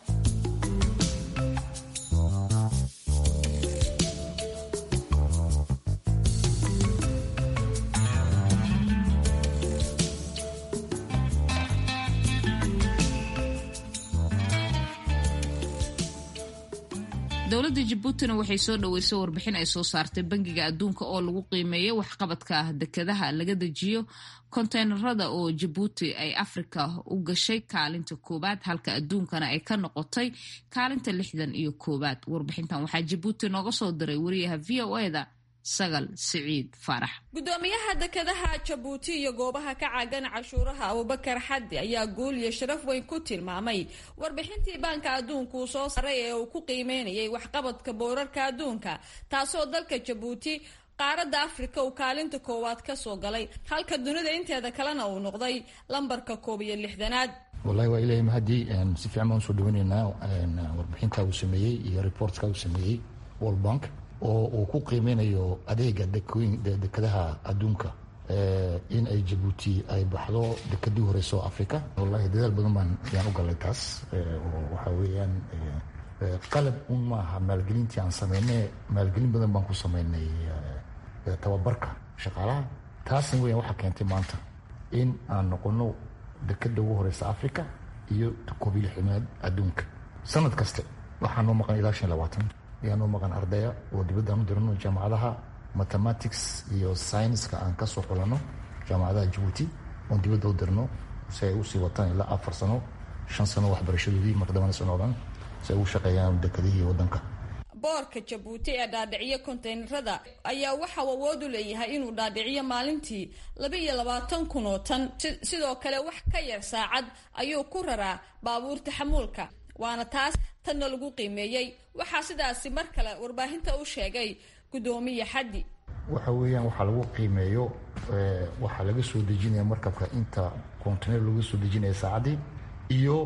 Speaker 2: dowladda jabuutina waxay soo dhaweysay warbixin ay soo saartay bangiga adduunka oo lagu qiimeeyay waxqabadka dekedaha laga dejiyo konteynerada oo jabuuti ay afrika u gashay kaalinta koowaad halka adduunkana ay ka noqotay kaalinta 61. warbixintan waxaa jabuuti nooga soo diray wariyaha v o eda sagal siciid faarax.
Speaker 12: gudoomiyaha dekedaha jabuuti iyo goobaha ka caagan cashuuraha Abubakar Xaddi ayaa guul iyo sharaf weyn ku tilmaamay warbixintii banka adduunku uu soo saaray ee uu ku qiimeynayay waxqabadka boorarka adduunka taasoo dalka Jabuuti qaaradda Afrika uu kaalinta koowaad ka soo galay halka dunida inteeda kalena uu noqday lambarka 61aad.
Speaker 13: wallahi waa ilaahay mahadi si fiican baan soo dhaweynaa warbixinta uu sameeyay iyo reportka uu sameeyay World Bank oo uu ku qiimeynayo adeega dekedaha adduunka in ay Jabuuti ay baxdo dekedii horeyso Afrika. wallahi dadaal badan baan u galay taas oo waxa weeyaan qalab maaha maalgelintii aan sameynay maalgelin badan baan ku sameynay tababarka shaqaalaha taasna weeyaan waxa keentay maanta in aan noqono dekeda ugu horeysa Afrika iyo koobiil ximaad adduunka. sanad kasta waxaan noo maqan ilaa 25 yaanu maqan ardaya oo dibadda aanu dirno jaamacadaha mathematics iyo science-ka aan ka soo xulano jaamacadaha Jabuuti oo dibadda u dirno si ay u sii wataan ilaa 4 sano 5 sano waxbarashadoodii markadana socdaan si ay u shaqeeyaan dekedihii waddanka.
Speaker 12: boorka Jabuuti ee dhaadhiciya konteynerada ayaa waxa uu awood u leeyahay inuu dhaadhiciyo maalintii 22,000 oo tan sidoo kale wax ka yar saacad ayuu ku raraa baabuurta xamuulka waana taas tanna lagu qiimeeyay. waxaa sidaasi mar kale warbaahinta u sheegay gudoomiye Xaddi.
Speaker 13: waxa weeyaan waxa lagu qiimeeyo waxa laga soo dejinayaa markabka inta container lagu soo dejinayo saacadii iyo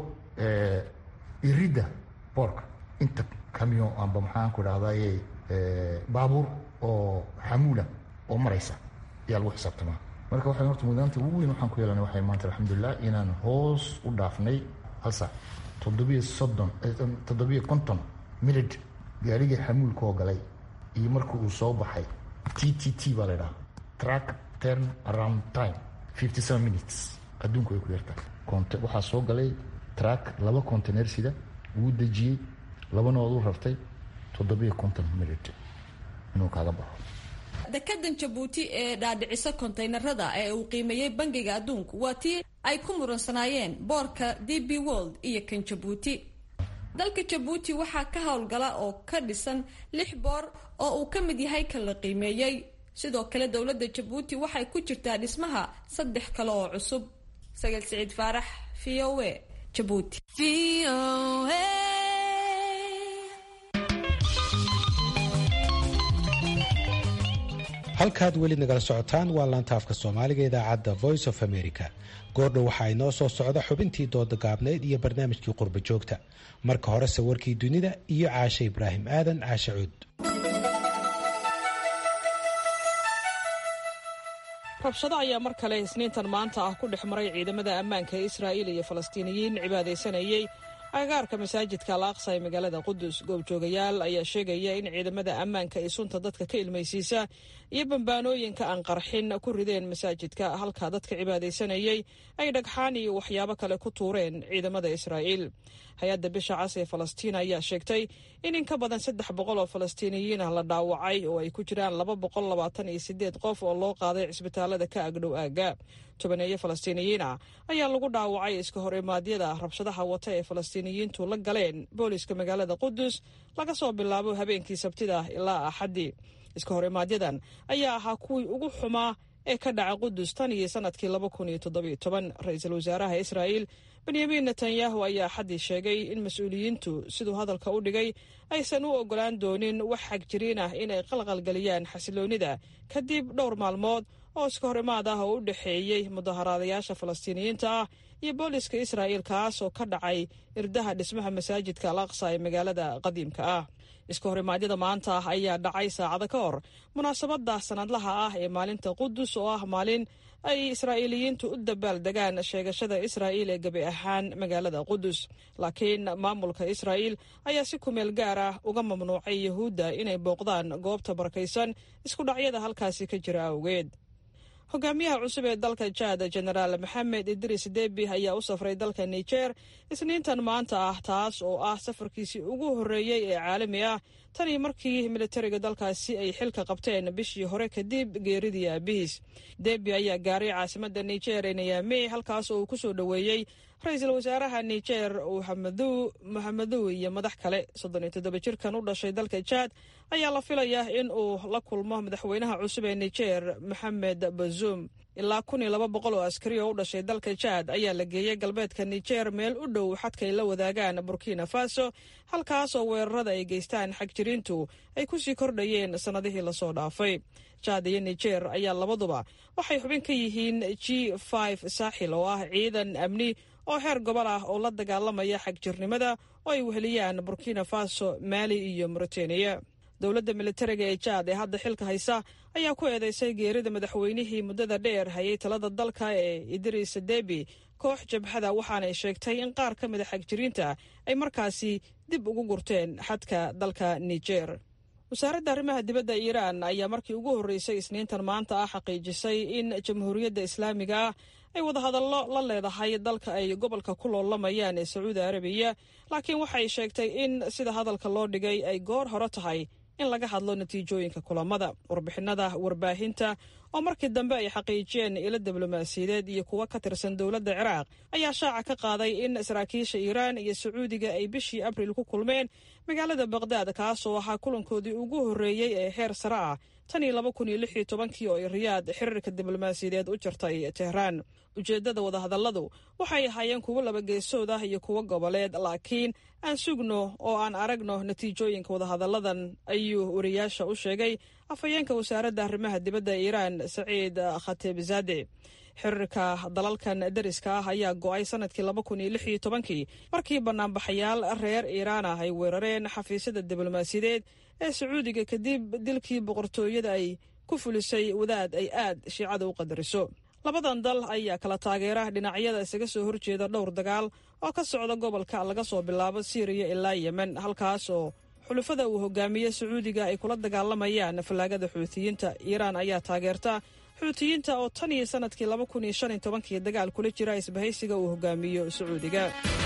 Speaker 13: irida boorka inta camion amba maxaan ku dhahdaayay baabuur oo xamuula oo maraysa ayaa lagu xisaabtamaa. marka waxay horta mudaanta ugu weyn waxaan ku yeelanay waxay maanta alxamdulilah inaan hoos u dhaafnay hal saac 750 minute gaarigii xamuulka oo galay iyo markii uu soo baxay TTT baa la yidhaha track turn around time 57 minutes adduunku ay ku yartahay. waxaa soo galay track 2 container sida uu dejiyey 2 nood u rartay 750 minute inuu kaaga baxo.
Speaker 12: dekedan Jabuuti ee dhaadhicisa konteynerada ee uu qiimeeyay bangiga adduunku waa tii ay ku muransanaayeen boorka DP World iyo kan Jabuuti. dalka Jabuuti waxaa ka howlgala oo ka dhisan 6 boor oo uu ka mid yahay kan la qiimeeyay. sidoo kale dowladda Jabuuti waxay ku jirtaa dhismaha 3 kale oo cusub. Sagal Siciid Faarax, VOA, Jabuuti.
Speaker 1: halkaad weli nagala socotaan waa laanta afka soomaaliga idaacadda Voice of America. goordhow waxaa inoo soo socda xubintii dooda gaabneyd iyo barnaamijkii qurba joogta. marka horese warkii dunida iyo caashe Ibraahim Aadan caashe cuud.
Speaker 5: rabshado ayaa mar kale isniintan maanta ah ku dhex maray ciidamada ammaanka ee Israa'iil iyo Falastiiniyiin cibaadaysanayay agagaarka masaajidka Al-Aqsa ee magaalada Qudus. goobjoogayaal ayaa sheegaya in ciidamada ammaanka ay sunta dadka ka ilmaysiisa iyo bambaanooyinka aan qarxin ku rideen masaajidka halka dadka cibaadaysanayay ay dhagxaan iyo waxyaabo kale ku tuureen ciidamada Israa'iil. hay-adda bisha cas ee Falastiin ayaa sheegtay in ka badan 300 oo Falastiiniyiin ah la dhaawacay oo ay ku jiraan 228 qof oo loo qaaday cisbitaalada ka agdhow aaga. 10 Falastiiniyiin ah ayaa lagu dhaawacay iska hor imaadyada rabshadaha wata ee Falastiiniyiintu la galeen booliska magaalada Qudus laga soo bilaabo habeenkii Sabtida ilaa Axadii. iska hor imaadyadan ayaa ahaa kuwii ugu xumaa ee ka dhaca Qudus tan iyo sanadkii 2017. ra'iisul wasaaraha Israa'iil Benjamin Netanyahu ayaa Axadii sheegay in mas'uuliyiintu siduu hadalka u dhigay aysan u ogolaan doonin wax xagjiriin ah inay qalqalgeliyaan xasiloonida kadib dhowr maalmood oo iska hor imaad ah oo u dhexeeyey mudaharaadayaasha Falastiiniyiinta ah iyo booliska Israa'iil kaas oo ka dhacay irdaha dhismaha masaajidka Al-Aqsa ee magaalada qadiimka ah. iska hor imaadyada maanta ah ayaa dhacay saacado ka hor munaasabada sanadlaha ah ee maalinta Qudus oo ah maalin ay Israa'iiliyiintu u dabaaldegaan sheegashada Israa'iil ee gabi ahaan magaalada Qudus. laakiin maamulka Israa'iil ayaa si ku meel gaar ah uga mamnuucay Yahuudda inay booqdaan goobta barakaysan isku dhacyada halkaasi ka jira awgeed. hogaamiyaha cusub ee dalka jaad jenaraal maxamed idris debi ayaa u safray dalka niger isniintan maanta ah, taas oo ah safarkiisii ugu horreeyey ee caalami ah tanii markii militariga dalkaasi ay xilka qabteen bishii hore kadib geeridii aabihiis. debi ayaa gaaray caasimadda niger ee niyaami, halkaas oo uu ku soo dhoweeyey ra-iisul wasaaraha niger mohamedow iyo madax kale. 37 jirkan u dhashay dalka jaad ayaa la filayaa in uu la kulmo madaxweynaha cusub ee niger maxamed bazoum. ilaa 1200 oo askari oo u dhashay dalka jaad ayaa la geeyey galbeedka niger, meel u dhow xadkay la wadaagaan burkina faso, halkaasoo weerarada ay geystaan xagjiriintu ay kusii kordhayeen sannadihii lasoo dhaafay. jaad iyo niger ayaa labaduba waxay xubin ka yihiin G5 saaxil oo ah ciidan amni oo heer gobol ah oo la dagaalamaya xagjirnimada oo ay weheliyaan burkina faso, maali iyo mauritania. dowladda militariga ee jaad ee hadda xilka haysa ayaa ku eedeysay geerida madaxweynihii muddada dheer hayay talada dalka ee idris debi koox jabhada, waxaanay sheegtay in qaar ka mida xagjiriinta ay markaasi dib ugu gurteen xadka dalka niger. wasaaradda arrimaha dibadda iiraan ayaa markii ugu horreysay isniintan maanta ah xaqiijisay in jamhuuriyadda islaamiga ah ay wadahadallo la leedahay dalka ay gobolka ku loolamayaan ee sacuudi arabiya, laakiin waxay sheegtay in sida hadalka loo dhigay ay goor hore tahay in laga hadlo natiijooyinka kulamada. warbixinada warbaahinta oo markii dambe ay xaqiijiyeen ilo diblomaasiyadeed iyo kuwo ka tirsan dowladda ciraaq ayaa shaaca ka qaaday in saraakiisha iiraan iyo sacuudiga ay bishii abriil ku kulmeen magaalada baqdaad, kaasoo ahaa kulankoodii ugu horreeyey ee heer sare ah tan iyo 2016 oo ay riyaad xiriirka diblomaasiyadeed u jartay tehraan. ujeeddada wadahadalladu waxay ahaayeen kuwo laba geesood ah iyo kuwo goboleed, laakiin aan sugno oo aan aragno natiijooyinka wadahadalladan, ayuu wariyaasha u sheegay afhayeenka wasaaradda arrimaha dibadda iiraan saciid khatibzade. xiriirka dalalkan dariska ah ayaa go'ay sanadkii 2016 markii banaanbaxayaal reer iiraan ah ay weerareen xafiisyada diblomaasiyadeed ee sacuudiga kadib dilkii boqortooyada ay ku fulisay wadaad ay aad shiicada u qadariso. labadan dal ayaa kala taageera dhinacyada isaga soo horjeeda dhowr dagaal oo ka socda gobolka laga soo bilaabo Syria ilaa Yemen, halkaas oo xulafada uu hogaamiye sacuudiga ay kula dagaalamayaan fallaagada xuutiyiinta. iiraan ayaa taageerta xuutiyiinta oo tan iyo sanadkii 2015 dagaal kula jira isbahaysiga uu hogaamiyo sacuudiga.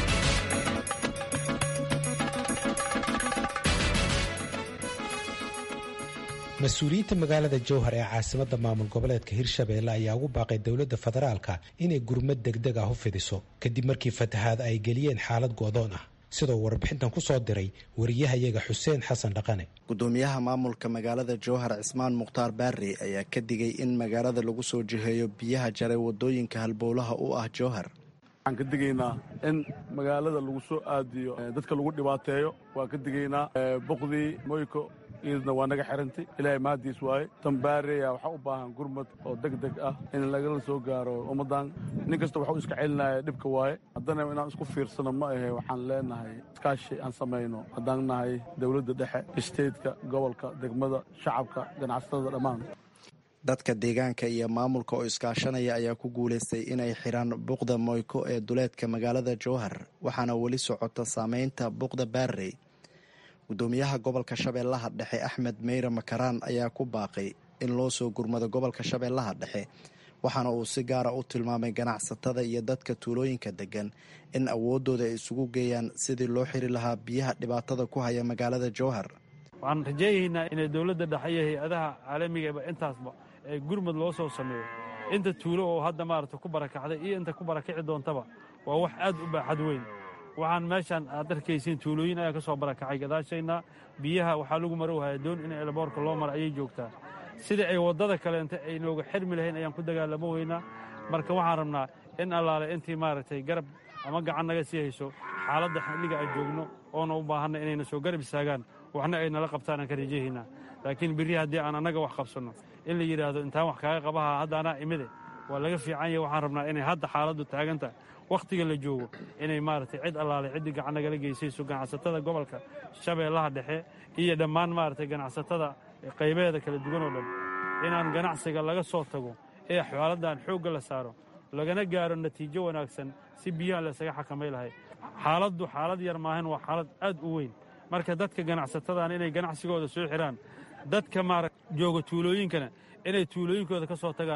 Speaker 1: mas-uuliyiinta magaalada jowhar ee caasimadda maamul goboleedka hirshabeelle ayaa ugu baaqay dowladda federaalka inay gurmad degdeg ah u fidiso kadib markii fatahaad ay geliyeen xaalad go'doon ah, sidoo warbixintan ku soo diray wariyahayaga xuseen xasan dhaqane.
Speaker 14: gudoomiyaha maamulka magaalada jowhar cismaan mukhtaar baari ayaa ka digay in magaalada lagu soo jiheeyo biyaha jaray wadooyinka halbowlaha u ah jowhar.
Speaker 15: waxaan ka digaynaa in magaalada lagu soo aadiyo dadka lagu dhibaateeyo. waan ka digaynaa boqdii moyko iyadna waa naga xirantay, ilaahay mahadiis waaye. tambaareya waxaa u baahan gurmad oo deg deg ah in lagala soo gaaro ummaddan. nin kasta waxuu iska celinaya dhibka waaye. haddana inaan isku fiirsano ma ahe, waxaan leenahay iskaashi aan samayno haddaan nahay dowladda dhexe, isteedka, gobolka, degmada, shacabka, ganacsatada dhammaan.
Speaker 14: dadka deegaanka iyo maamulka oo iskaashanaya ayaa ku guulaystay inay xiraan buuqda moyko ee duleedka magaalada jowhar, waxaana weli socota saameynta buuqda baarey. gudoomiyaha gobolka shabeellaha dhexe axmed meyre makaraan ayaa ku baaqay in loo soo gurmado gobolka shabeellaha dhexe, waxaana uu si gaara u tilmaamay ganacsatada iyo dadka tuulooyinka degan in awooddooda ay isugu geeyaan sidii loo xiri lahaa biyaha dhibaatada ku haya magaalada jowhar.
Speaker 3: waxaan rajaynaynaa inay dowladda dhexe iyo hay-adaha caalamigaeba intaasba ee gurmad loo soo sameeyo. inta tuulo oo hadda maaragta ku barakacday iyo inta ku barakici doontaba waa wax aad u baaxad weyn. waxaan meeshaan aad arkaysiin tuulooyin ayaa ka soo barakacay gadaashayna. biyaha waxaa lagu marowhaya doon in eelaboorka loo mara ayay joogtaa. sidii ay waddada kaleenta ay nooga xirmi lahayn ayaan ku dagaalamo weynaa. marka waxaan rabnaa in allaale intii maaragtay garab ama gacan naga sii hayso xaaladda xilliga aan joogno oona u baahanna inayna soo garab istaagaan, waxna ay nala qabtaan aan ka rajahaynaa. laakiin berri haddii aan annaga wax qabsanno in la yidhaahdo intaan wax kaaga qabaha hadda anaa imide waa laga fiican yahay. waxaan rabnaa inay hadda xaaladdu taagantahay, wakhtiga la joogo inay maaragtay cid allaale ciddii gacan nagala geysayso ganacsatada gobolka shabeellaha dhexe iyo dhammaan maaragtay ganacsatada qaybaheeda kala duwan oo dhan inaan ganacsiga laga soo tago ee xaaladdan xoogga la saaro lagana gaaro natiijo wanaagsan si biyaha laysaga xakamay lahay. xaaladdu xaalad yar maahan, waa xaalad aad u weyn. marka dadka ganacsatadan inay ganacsigooda soo xiraan, dadka maaragta jooga tuulooyinkana inay tuulooyinkooda ka soo tagaan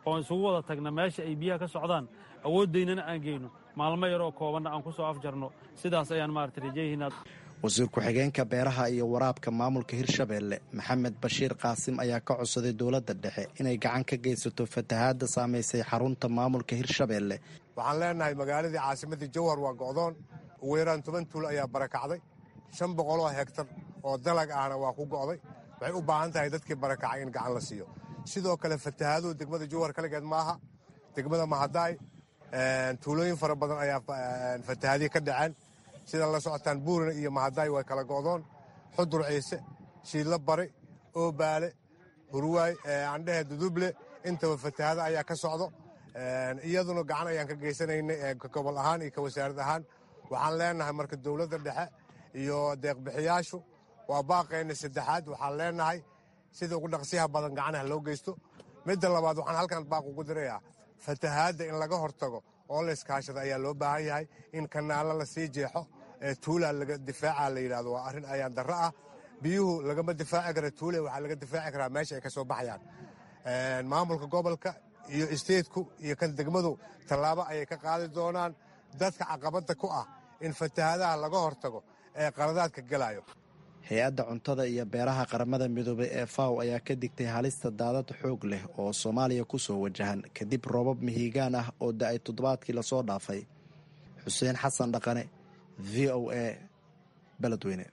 Speaker 3: oon isugu wada tagna meesha ay biyaha ka socdaan awooddaynana aan geyno maalmo yaroo koobanna aan ku soo afjarno sidaas ayaan maarata rajayihiinaa.
Speaker 14: wasiir ku-xigeenka beeraha iyo waraabka maamulka hirshabeelle maxamed bashiir qaasim ayaa ka codsaday dowladda dhexe inay gacan ka geysato fatahaadda saamaysay xarunta maamulka hirshabeelle.
Speaker 16: waxaan leenahay magaaladii caasimadii jowhar waa go'doon ugu yaraan 10 tuul ayaa barakacday 500 hektar oo dalag ahna waa ku go'day. waxay u baahan tahay dadkii barakacay in gacan la siiyo. sidoo kale fatahaaduhu degmada jowhar kaligeed maaha, degmada mahadaay tuulooyin fara badan ayaa fatahaadii ka dhaceen. sida la socotaan buurina iyo mahadaay way kala go'doon. xudur ciise, shiidla bari, oobaale, hurwaay, andhehe duduble intaba fatahaada ayaa ka socdo. iyaduna gacan ayaan ka geysanaynay gobol ahaan iyo ka wasaarad ahaan. waxaan leenahay marka dowladda dhexe iyo deeqbixiyaashu waa baaqayna saddexaad. waxaan leenahay sida ugu dhaqsiyaha badan gacanaha loo geysto. midda labaad waxaan halkan baaq ugu dirayaa fatahaadda in laga hortago oo la iskaashada ayaa loo baahan yahay. in kanaalo la sii jeexo tuulaa laga difaaca la yidhahdo waa arrin ayaan darro ah. biyuhu lagama difaaci kara tuule, waxaa laga difaaci karaa meesha ay ka soo baxayaan. maamulka gobolka iyo isteedku iyo kan degmadu tallaabo ayay ka qaadi doonaan. dadka caqabadda ku ah in fatahaadaha laga hortago ee qaladaadka gelayo.
Speaker 14: hay-adda cuntada iyo beeraha qaramada midoobay ee FAO ayaa ka digtay halista daadad xoog leh oo Soomaaliya ku soo wajahan kadib roobab mihigaan ah oo da'ay toddobaadkii la soo dhaafay. Xuseen Xasan Dhaqane, VOA, Beledweyne.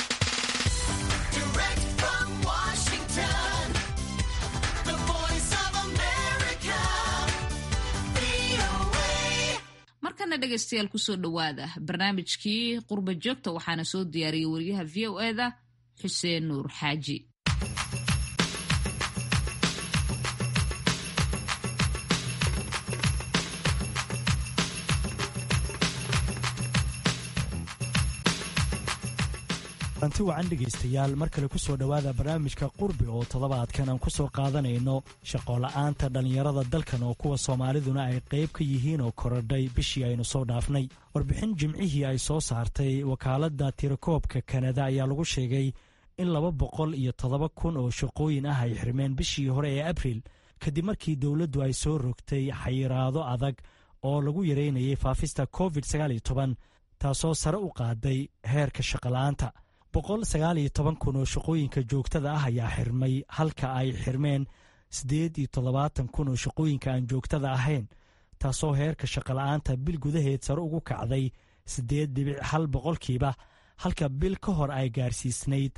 Speaker 2: markana dhegaystayaal kusoo dhowaada barnaamijkii qurba joogta waxaana soo diyaariyey wariyaha VOA-da xuseen nuur xaaji.
Speaker 17: anti wacan dhegaystayaal mar kale ku soo dhowaada barnaamijka qurbi oo toddobaadkan aan ku soo qaadanayno shaqola'aanta dhallinyarada dalkan oo kuwa soomaaliduna ay qayb ka yihiin oo korodhay bishii aynu soo dhaafnay. warbixin jimcihii ay soo saartay wakaaladda tirakoobka kanada ayaa lagu sheegay in 207,000 oo shaqooyin ah ay xirmeen bishii hore ee abriil kadib markii dowladdu ay soo rogtay xayiraado adag oo lagu yareynayay faafista covid-19 taasoo sare u qaaday heerka shaqola'aanta. 119,000 oo shaqooyinka joogtada ah ayaa xirmay halka ay xirmeen 78,000 oo shaqooyinka aan joogtada ahayn taasoo heerka shaqola'aanta bil gudaheed sare ugu kacday 8.1% halka bil ka hor ay gaarsiisnayd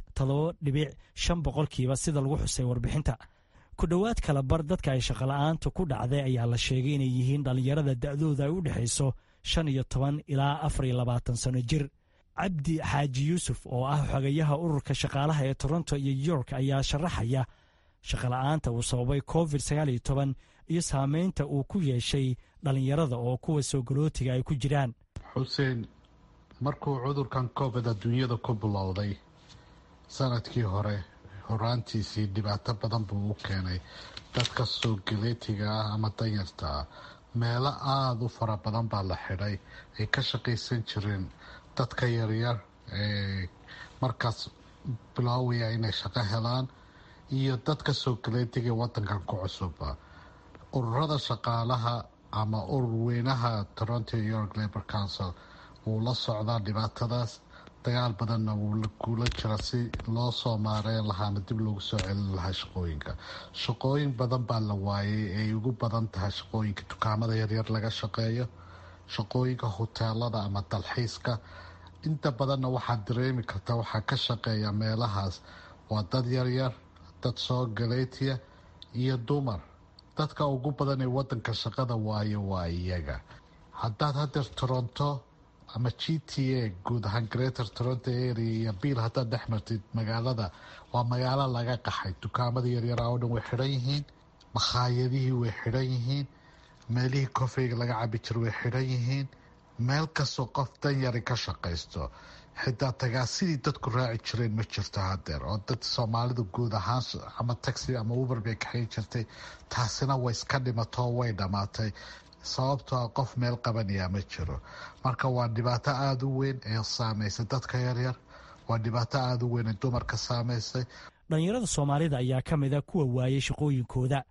Speaker 17: 7.5% sida lagu xusay warbixinta. ku dhowaad kala bar dadka ay shaqola'aanta ku dhacday ayaa la sheegay inay yihiin dhallinyarada da'dooda ay u dhexayso 15 ilaa 24 sano jir. cabdi xaaji yuusuf oo ah xogayaha ururka shaqaalaha ee Toronto iyo York ayaa sharaxaya shaqola'aanta uu sababay covid-19 iyo saameynta uu ku yeeshay dhallinyarada oo kuwa soo galootiga ay ku jiraan.
Speaker 18: xuseen, markuu cudurkan covid adduunyada ku bilowday sanadkii hore horaantiisii dhibaato badan buu u keenay dadka soo galootiga ah ama danyarta ah. meelo aada u fara badan baa la xidhay ay ka shaqaysan jireen dadka yaryar ee markaas bilaawaya inay shaqo helaan iyo dadka soo galootiga wadankan ku cusuba. ururada shaqaalaha ama urur weynaha Toronto York Labour Council wuu la socdaa dhibaatadaas. dagaal badanna wuu la guula jira si loo soo maareyn lahaana dib loogu soo celin lahaa shaqooyinka. shaqooyin badan baa la waayay ay ugu badan tahay shaqooyinka dukaamada yaryar laga shaqeeyo, shaqooyinka hoteelada ama dalxiiska. inta badanna waxaad dareemi kartaa waxaa ka shaqeeya meelahaas waa dad yaryar, dad soo galootiya iyo dumar. dadka ugu badan ee wadanka shaqada waayo waa iyaga. haddaad hadeer Toronto ama GTA guud ahaan Greater Toronto Area iyo Bill haddaad dhex martid magaalada, waa magaalo laga qaxay. dukaamada yaryar oo dhan way xidhan yihiin, makhaayadihii way xidhan yihiin, meelihii kofeyga laga cabi jiro way xidhan yihiin. meel kastoo qof danyari ka shaqaysto xitaa tagaasidii dadku raaci jireen ma jirto hadeer, oo dad Soomaalidu guud ahaan ama taxi ama Uber bay kaxayn jirtay. taasina way iska dhimatoo way dhammaatay sababtoo qof meel qabanayaa ma jiro. marka waa dhibaato aada u weyn ee saameysay dadka yaryar, waa dhibaato aada u weyn ee dumarka saameysay.
Speaker 17: dhallinyarada Soomaalida ayaa ka mid a kuwa waayay shaqooyinkooda.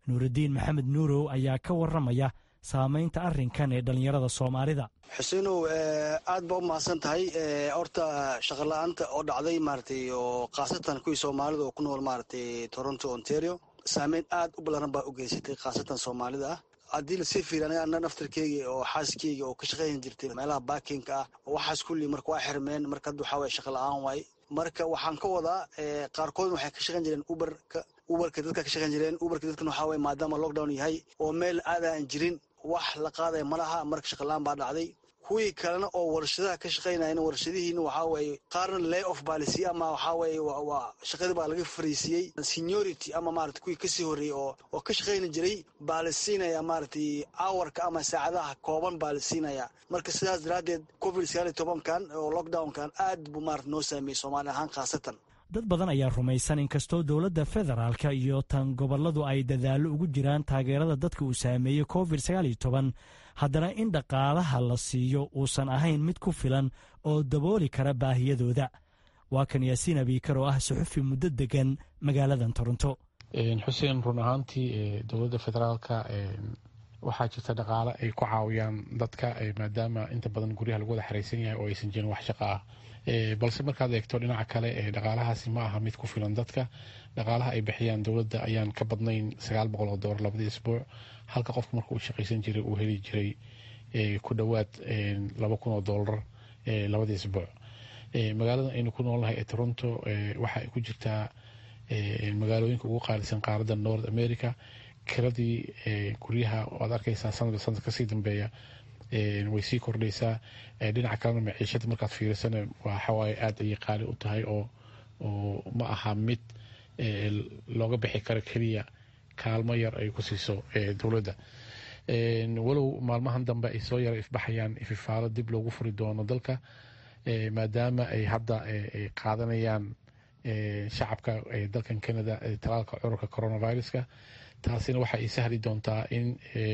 Speaker 17: nuurudiin maxamed nuurow ayaa ka warramaya saamaynta arrinkan ee dhallinyarada soomaalida.
Speaker 19: xuseenow aad baa u mahadsan tahay. horta shaqola'aanta oo dhacday maaragtay oo khaasatan kuwii soomaalida oo ku nool maaragtay Toronto Ontario saameyn aad u ballaaran baa u geysatay khaasatan soomaalida ah. haddii lasii fiiriyo aniga naftarkeyga oo xaaskeyga oo ka shaqayn jirtay meelaha baakinka ah waxaas kulli marka waa xirmeen. marka hadda waxaa waye shaqa la'aan waaye. marka waxaan ka wadaa qaarkood waxay ka shaqayn jireen uberka dadka ka shaqayn jireen. uberka dadkan waxaa waye maadaama lockdown yahay oo meel aadaan jirin wax la qaadaya ma laha. marka shaqa la'aan baa dhacday. kuwii kalena oo warshadaha ka shaqaynayana warshadihiina waxaa waye qaarna lay off baa la siiyey ama waxaa waye waa shaqadii baa laga fariisiyey. seniority ama maarata kuwii kasii horreeyey oo ka shaqayni jiray baa la siinaya maaragtay hourka ama saacadaha kooban baa la siinaya. marka sidaas daraaddeed covid-19 oo lockdownkan aad buu maarata noo saameeyey soomaali ahaan khaasatan.
Speaker 17: dad badan ayaa rumaysan inkastoo dowladda federaalka iyo tan gobolladu ay dadaallo ugu jiraan taageerada dadka uu saameeyey covid-19 haddana in dhaqaalaha la siiyo uusan ahayn mid ku filan oo dabooli kara baahiyadooda. waa kan yaasiin abiikar oo ah suxufi muddo degan magaaladan Toronto.
Speaker 20: xuseen run ahaantii dowladda federaalka waxaa jirta dhaqaale ay ku caawiyaan dadka maadaama inta badan guryaha lagu wada xaraysan yahay oo aysan jirin wax shaqo ah. balse markaad eegto dhinaca kale dhaqaalahaasi ma aha mid ku filan dadka. dhaqaalaha ay bixiyaan dowladda ayaan ka badnayn $900 labadii isbuuc, halka qofku marka uu shaqaysan jiray uu heli jiray ku dhowaad $2,000 labadii isbuuc. magaalada aynu ku noolnahay ee Toronto waxa ay ku jirtaa magaalooyinka ugu qaalisan qaaradda North America. kiradii guryaha waad arkaysaa sanad kasii dambeeya way sii kordhaysaa. dhinaca kalena maciishada markaad fiirisana waxawaaye aad ayay qaali u tahay oo ma aha mid looga bixi karo keliya kaalmo yar ay ku siiso dowladda. walow maalmahan dambe ay soo yara ifbaxayaan ififaalo dib loogu furi doono dalka maadaama ay hadda qaadanayaan shacabka dalkan Canada talaalka cudurka coronaviruska. taasina waxa ay sahli doontaa in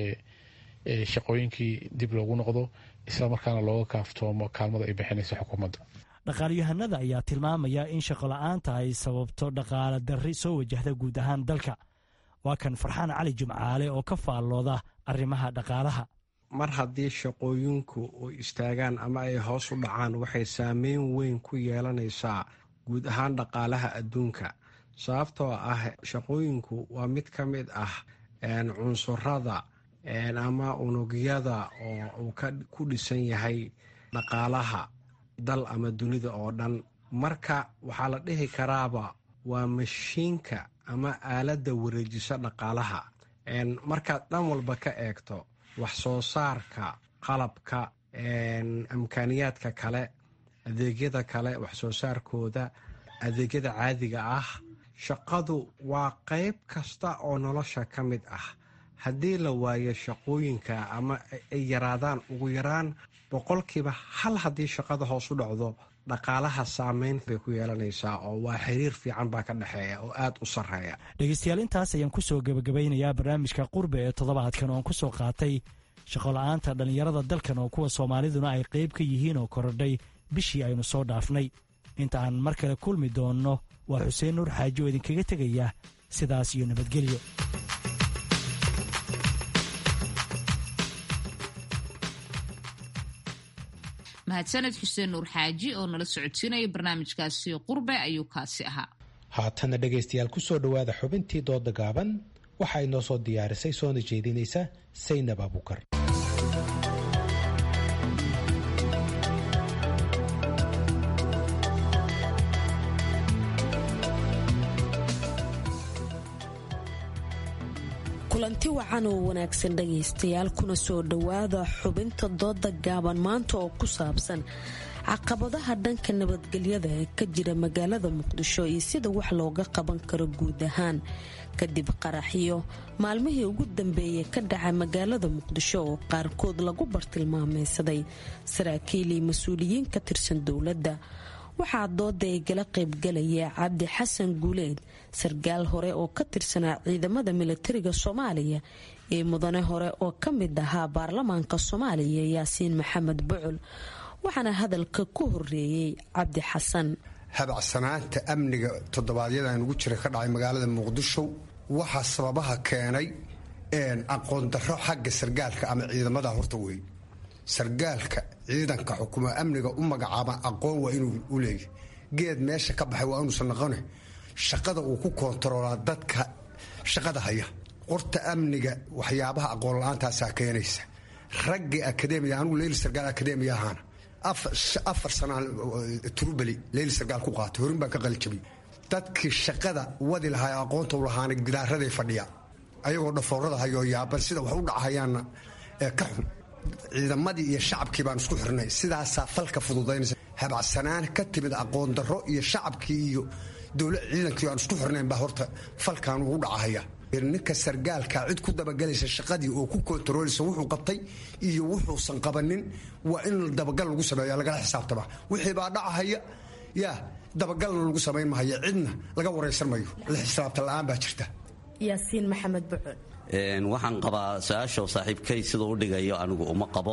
Speaker 20: shaqooyinkii dib loogu noqdo isla markaana looga kaaftoomo kaalmada ay bixinayso xukuumadda.
Speaker 17: dhaqaalyahanada ayaa tilmaamaya in shaqo la'aanta ay sababto dhaqaale darri soo wajahda guud ahaan dalka. waa kan Farxaan Cali Jimcaale oo ka faallooda arrimaha dhaqaalaha.
Speaker 4: mar haddii shaqooyinku u istaagaan ama ay hoos u dhacaan waxay saameyn weyn ku yeelanaysaa guud ahaan dhaqaalaha adduunka. sababtoo ah shaqooyinku waa mid ka mid ah cunsurada ama unugyada oo uu ku dhisan yahay dhaqaalaha dal ama dunida oo dhan. marka waxaa la dhihi karaaba waa mashiinka ama aaladda wareejisa dhaqaalaha. markaad dhan walba ka eegto wax soo saarka, qalabka, amkaaniyaadka kale, adeegyada kale, wax soo saarkooda, adeegyada caadiga ah, shaqadu waa qayb kasta oo nolosha ka mid ah. haddii la waayo shaqooyinka ama ay yaraadaan ugu yaraan 1% haddii shaqada hoos u dhacdo dhaqaalaha saameyn bay ku yeelanaysaa oo waa xiriir fiican baa ka dhexeeya oo aad u sarreeya.
Speaker 17: dhegeystayaal intaas ayaan ku soo gebagabeynayaa barnaamijka qurbe ee toddobaadkan oon ku soo qaatay shaqo la'aanta dhallinyarada dalkan oo kuwa soomaaliduna ay qayb ka yihiin oo korodhay bishii aynu soo dhaafnay. inta aan mar kale kulmi doonno waa xuseen nuur xaaji oo idinkaga tegaya sidaas iyo nabadgelyo.
Speaker 2: mahadsaned xuseen nuur xaaji oo nala socodsiinaya barnaamijkaasi qurbe ayuu kaasi ahaa.
Speaker 1: haatana dhegaystayaal ku soo dhowaada xubintii dooda gaaban waxa ay noo soo diyaarisay soona jeedinaysa Saynab Abuukar.
Speaker 21: kulanti wacan oo wanaagsan dhagaystayaal kuna soo dhowaada xubinta dooda gaaban maanta oo ku saabsan caqabadaha dhanka nabadgelyada ee ka jira magaalada muqdisho iyo sida wax looga qaban karo guud ahaan kadib qaraxyo maalmihii ugu dambeeyay ka dhacay magaalada muqdisho oo qaarkood lagu bartilmaameysaday saraakiil iyo mas-uuliyiin ka tirsan dowladda. waxaa dooda ay gala qaybgalaya cabdi xasan guuleed, sarkaal hore oo ka tirsanaa ciidamada milatariga Soomaaliya ee mudane hore oo ka mid ahaa baarlamaanka Soomaaliya Yaasiin Maxamed Bucul. waxaana hadalka ku horeeyay cabdi xasan.
Speaker 22: habacsanaanta amniga toddobaadyada ugu jira ka dhacay magaalada muqdisho
Speaker 7: waxaa sababaha keenay aqoon darro xagga sargaalka ama ciidamada horta wey. sargaalka ciidanka xukuma amniga u magacaaba aqoon waa inuu u leeyahy. geed meesha ka baxay waa inuusan noqone shaqada uu ku koontaroolaa dadka shaqada haya. qorta amniga waxyaabaha aqoon la-aantaasaa keenaysa. raggii akademiya anugu leyli sargaal akademiya ahaana 4 sanaan turubeli leyli sargaal ku qaatay horin baan ka qalijabay. dadkii shaqada wadi lahaa aqoonta u lahaana gidaaraday fadhiya ayagoo dhafoorada hayoo yaaban sida wax u dhacahayaanna ka xun. ciidamadii iyo shacabkii baan isku xirnay sidaasaa falka fududaynaysa. habacsanaan ka timid aqoon darro iyo shacabkii iyo ciidankii aan isku xirnayn baa horta falkan ugu dhacahaya. ninka sargaalka cid ku dabagelaysa shaqadii oo ku kontarooleysa wuxuu qabtay iyo wuxuusan qabanin waa in dabagal lagu sameeya lagala xisaabtama. wixii baa dhacahaya yaa dabagalna lagu samayn mahayo cidna laga waraysan mayo. la xisaabta la-aan baa jirta.
Speaker 21: yaasiin maxamed bucul
Speaker 22: waxaan qabaa su-aasha saaxiibkay siduu u dhigayo anigu uma qabo.